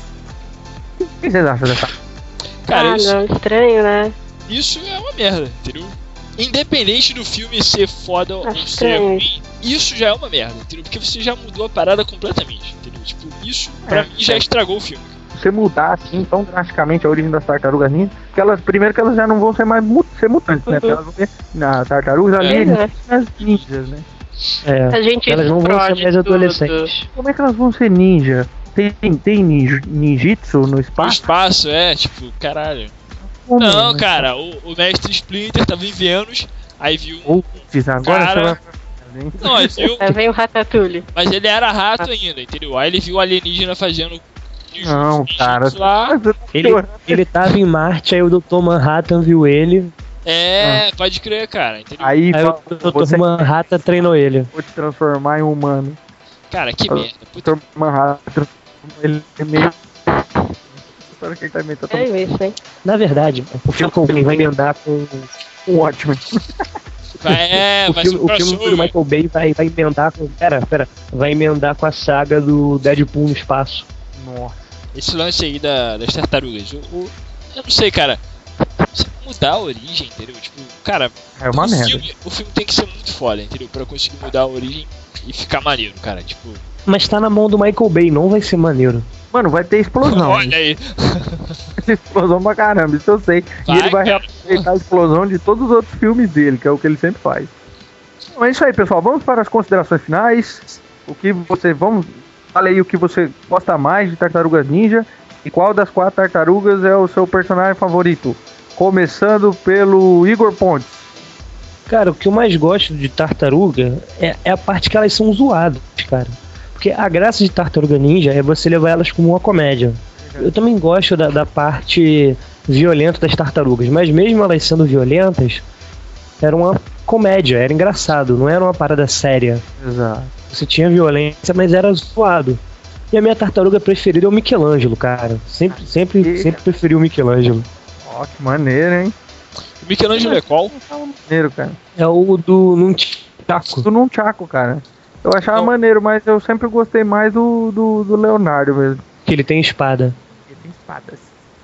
O que vocês acham dessa? Cara, ah, isso, não, estranho, né? isso é uma merda, entendeu? Independente do filme ser foda ou Acho ser estranho. ruim, isso já é uma merda, entendeu? Porque você já mudou a parada completamente, entendeu? Tipo, isso pra É, mim já é. estragou o filme. Você mudar assim tão drasticamente a origem das tartarugas ninja, que elas, primeiro que elas já não vão ser mais mu- ser mutantes, né? Porque elas vão ser na tartarugas alienígenas ninjas, né? É. A gente Elas não vão ser explode mais tudo. adolescentes. Como é que elas vão ser ninja? Tem, tem ninj, ninjitsu no O espaço? espaço, é, tipo, caralho. Como, Não, né? cara, o, o mestre Splinter tava em Vênus, aí viu. um- Putz, agora Cara. você vai fazer, hein? Não, aí viu. Aí vem o Ratatouille. Mas ele era rato ainda, entendeu? Aí ele viu o alienígena fazendo. Não, ninjutsu cara. Lá. Ele, ele tava em Marte, aí o doutor Manhattan viu ele. É, pode crer, cara, entendeu? Aí, Aí fala, o doutor você Manhattan treinou ele. vou te transformar em humano. Cara, que merda. Puta, doutor Manhattan transforma ele é meio. Espero que ele tá inventando É isso, hein? Na verdade, o Michael Bay vai emendar com. um ótimo. vai, é, o vai filme, ser um o filme do crossover. Michael Bay vai, vai emendar com. Pera, pera. Vai emendar com a saga do Deadpool no espaço. Nossa. Esse lance aí da, das tartarugas. O, o- eu não sei, cara. Você mudar a origem, entendeu? Tipo, cara, É uma o, merda. filme, o filme tem que ser muito foda, entendeu? Pra conseguir mudar a origem e ficar maneiro, cara. Tipo, Mas tá na mão do Michael Bay, não vai ser maneiro. Mano, vai ter explosão. olha aí. Vai ter explosão pra caramba, isso eu sei. Vai, e ele vai cara. reaproveitar a explosão de todos os outros filmes dele, que é o que ele sempre faz. Então é isso aí, pessoal. Vamos para as considerações finais. O que você. Vamos. Fala aí o que você gosta mais de Tartarugas Ninja. E qual das quatro tartarugas é o seu personagem favorito? Começando pelo Igor Pontes. Cara, o que eu mais gosto de tartaruga é, é a parte que elas são zoadas, cara. Porque a graça de Tartaruga Ninja é você levar elas como uma comédia. Eu também gosto da, da parte violenta das tartarugas, mas mesmo elas sendo violentas, era uma comédia, era engraçado, não era uma parada séria. Exato. Você tinha violência, mas era zoado. E a minha tartaruga preferida é o Michelangelo, cara. Sempre, sempre, E- sempre preferi o Michelangelo. Ó, que maneiro, hein? O Michelangelo é qual? Maneiro, cara. É o do Nunchaku. Do Nunchaku, cara. Eu achava Não. maneiro, mas eu sempre gostei mais do, do, do Leonardo mesmo. Que ele tem espada. Ele tem espadas.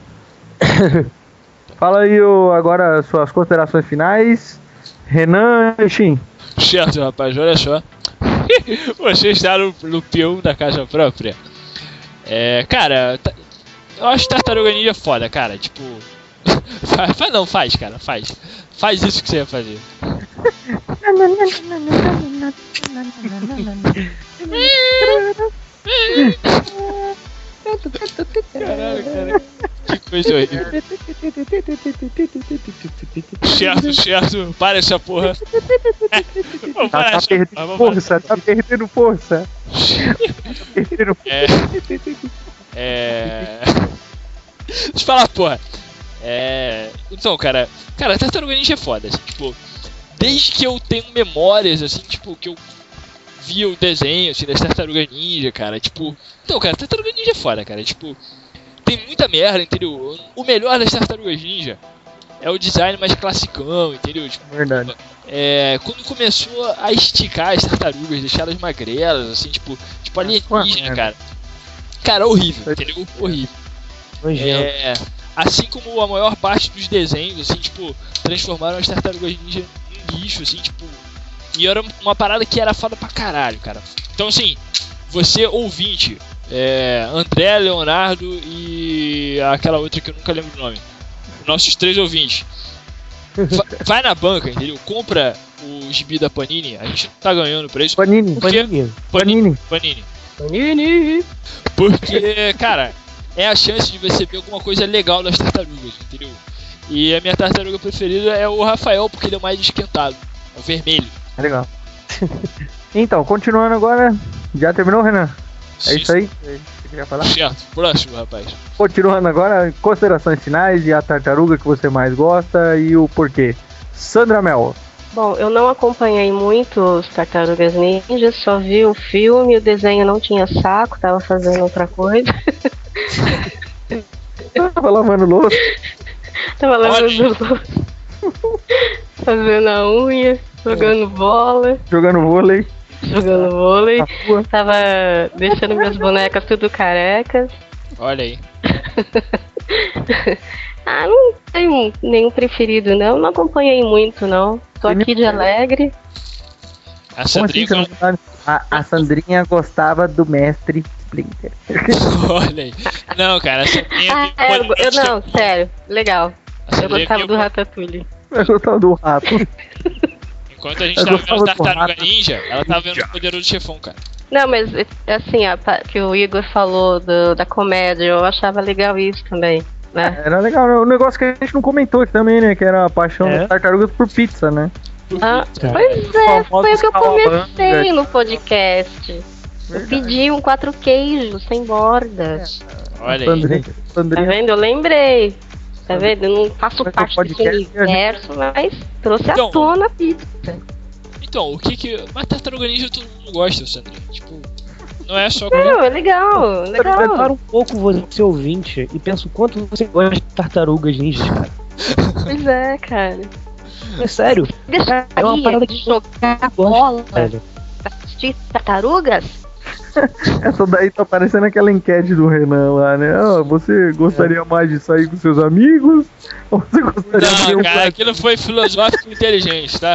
Fala aí ô, agora suas considerações finais. Renan Shin. Certo, rapaz, olha só. Você está no, no peão da casa própria. É, cara, ta- eu acho Tartaruga Ninja foda, cara. Tipo, faz, faz não, faz, cara, faz. Faz isso que você ia fazer. Caralho, cara. Que coisa horrível. Certo, certo. Para essa porra. Vamos Tá, parar tá essa perdendo porra, vamos parar força, tá perdendo força. Tá perdendo É. É. Deixa eu falar, porra. É. Então, cara. Cara, Tartaruga Ninja é foda, assim, tipo. Desde que eu tenho memórias, assim, tipo, que eu via o desenho, assim, das Tartarugas Ninja, cara, tipo. Então, cara, Tartaruga Ninja é foda, cara, tipo. Tem muita merda, entendeu? O melhor das Tartarugas Ninja é o design mais classicão, entendeu? Tipo, Verdade. é, quando começou a esticar as tartarugas, deixar elas magrelas, assim, tipo, tipo alienígena, merda. cara. Cara, horrível, entendeu? Horrível. Nojento. É, assim como a maior parte dos desenhos, assim, tipo, transformaram as Tartarugas Ninja em lixo, assim, tipo, e era uma parada que era foda pra caralho, cara. Então, assim, você ouvinte, é, André, Leonardo e aquela outra que eu nunca lembro o nome, nossos três ouvintes, va- vai na banca, entendeu? Compra o gibi da Panini, a gente tá ganhando pra isso. Panini, Porque- Panini. Panini. Panini. Panini. Porque, cara, é a chance de você ver alguma coisa legal das tartarugas, entendeu? E a minha tartaruga preferida é o Rafael, porque ele é o mais esquentado. É o vermelho. É legal. Então, continuando agora. Já terminou, Renan? É isso aí? que você queria falar? Certo. Próximo, rapaz. Continuando agora, considerações finais e a tartaruga que você mais gosta e o porquê. Sandra Mel. Bom, eu não acompanhei muito os Tartarugas Ninja, só vi o filme, o desenho não tinha saco, tava fazendo outra coisa. Tava lavando louça. Tava Olha. lavando louça, fazendo a unha, jogando bola, Jogando vôlei jogando vôlei. na rua. Tava deixando minhas bonecas tudo carecas. Olha aí. Ah, não tenho nenhum preferido, não. Não acompanhei muito, não. Tô aqui de alegre. A Como assim Sandrinha. você não sabe? A, a Sandrinha gostava do mestre Splinter. Olha aí. Não, cara, a Sandrinha. Ah, tem é, eu, eu poderoso não, chefão. sério. Legal. A Eu Sandrinha gostava tem do o- Ratatouille. Eu gostava do rato. Enquanto a gente Eu tava vendo gostava do Tartaruga rato. Ninja, ela tava vendo o Poderoso Chefão, cara. Não, mas assim, a, pa- que o Igor falou do- da comédia, eu achava legal isso também, né? Era legal, né? O negócio que a gente não comentou aqui também, né? Que era a paixão É. das tartarugas por pizza, né? Ah, Cara, pois é, foi o que eu Famosos comecei calabanga. no podcast. Eu pedi um quatro queijos, sem bordas. Olha aí. Sandrinha, Tá Sandrinha vendo? Eu lembrei. Tá vendo? Eu não faço Mas o parte desse podcast, a universo, mas trouxe Então, à tona a pizza. Então, o que que. Mas Tartaruga Ninja todo mundo gosta, Sandrinha. Tipo, não é só. Não, é legal, Para legal. um pouco você ouvinte e pensa o quanto você gosta de tartarugas ninjas, cara. Pois é, cara. É sério. Deixaria É uma parada que de jogar eu gosto, bola velho. pra assistir tartarugas? Essa daí tá parecendo aquela enquete do Renan lá, né? Ah, você gostaria mais de sair com seus amigos? Ou você gostaria de ver Não, um cara, aquilo foi filosófico e inteligente, tá?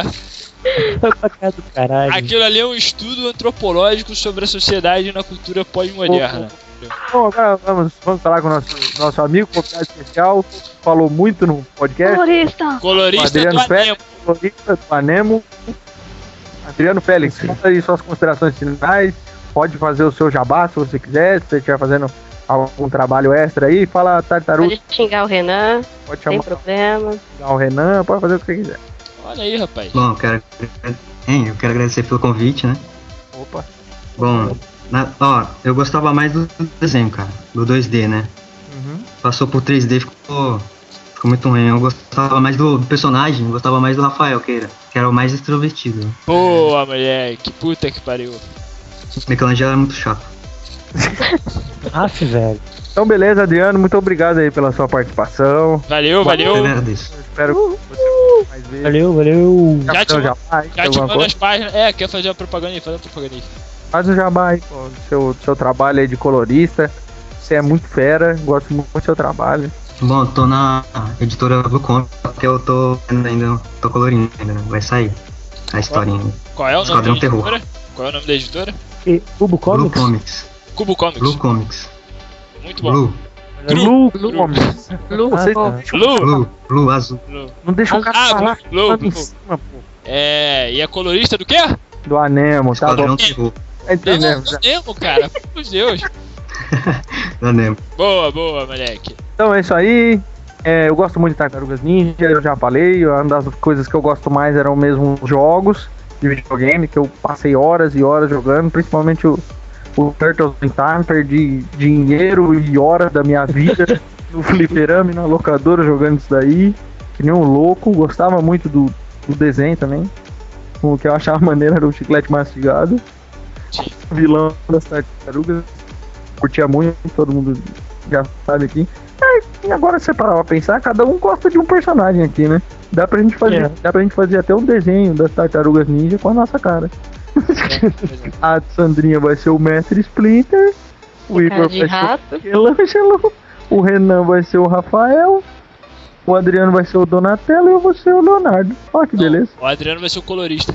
Pra cá do caralho. Aquilo ali é um estudo antropológico sobre a sociedade na cultura pós-moderna. Bom, agora vamos, vamos falar com o nosso, nosso amigo, convidado especial, falou muito no podcast, Florista! Colorista do Adriano Anemo. Félix, colorista do Anemo. Adriano Félix, conta aí suas considerações finais, pode fazer o seu jabá se você quiser, se você estiver fazendo algum trabalho extra aí, fala tartaruga, Pode xingar o Renan, pode sem chamar problema. o Renan, pode fazer o que você quiser. Olha aí, rapaz. Bom, eu quero, hein, eu quero agradecer pelo convite, né? Opa, Bom, na- ó, eu gostava mais do desenho, cara, do dois D, né? uhum. Passou por três D, ficou, ficou muito ruim. Eu gostava mais do, do personagem, eu gostava mais do Rafael, que era, que era o mais extrovertido. Né? Boa, moleque. Puta que pariu. Michelangelo era muito chato. Aff, velho. Então beleza, Adriano, muito obrigado aí pela sua participação, Valeu, Eu valeu. agradeço. eu espero que você volte mais vezes. Valeu, valeu. Já Já te- faz o jabá aí, Já te alguma mando coisa? as páginas. É, quer fazer uma propaganda aí? Faz uma propaganda aí. Faz o jabá aí, pô, seu, seu trabalho aí de colorista. Você é muito fera, gosto muito do seu trabalho. Bom, eu tô na editora Blue Comics, que eu tô ainda, tô colorindo ainda, né? Vai sair a historinha. Qual é o nome da Esquadrão Terror. editora? Qual é o nome da editora? E Cubo Blue Comics? Comics. Cubo Comics. Blue Comics. Muito bom. Blue. Lu, Blue. Comics. Lu, Vocês ó, não deixam, Blue. Blue. Blue, azul. Blue. não deixam o cara Ah, falar Blue, falando em Blue. cima, pô. É, e é colorista do quê? Do Anemo, tá Esquadrão bom? Terror. Tá entendendo? Não, Nemo, cara. Meu Deus. Da Nemo. Boa, boa, moleque. Então é isso aí. É, eu gosto muito de Tartarugas Ninja, eu já falei. Uma das coisas que eu gosto mais eram mesmo os jogos de videogame, que eu passei horas e horas jogando, principalmente o, o Turtles in Time. Perdi dinheiro e horas da minha vida no fliperama e na locadora jogando isso daí, que nem um louco. Gostava muito do, do desenho também. O que eu achava maneiro era o chiclete mastigado. Sim. Vilão das tartarugas. Curtia muito, todo mundo já sabe aqui. É, e agora se você parar pra pensar, cada um gosta de um personagem aqui, né? Dá pra gente fazer, É. dá pra gente fazer até um desenho das tartarugas ninja com a nossa cara. A Sandrinha vai ser o Mestre Splinter, o cara Igor de vai ser rato. o Michelangelo, o Renan vai ser o Rafael, o Adriano vai ser o Donatello e eu vou ser o Leonardo. Olha que Não, beleza. o Adriano vai ser o colorista.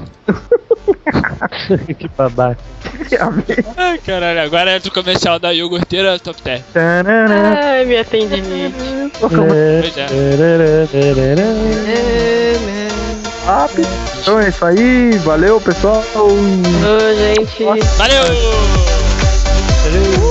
Que babaca. Ai, caralho, agora é do comercial da iogurteira Top dez. Tarará. Ai, me atendimento. Pois é. Rápido. Então é isso aí, valeu pessoal. Ô, gente. Valeu! Valeu.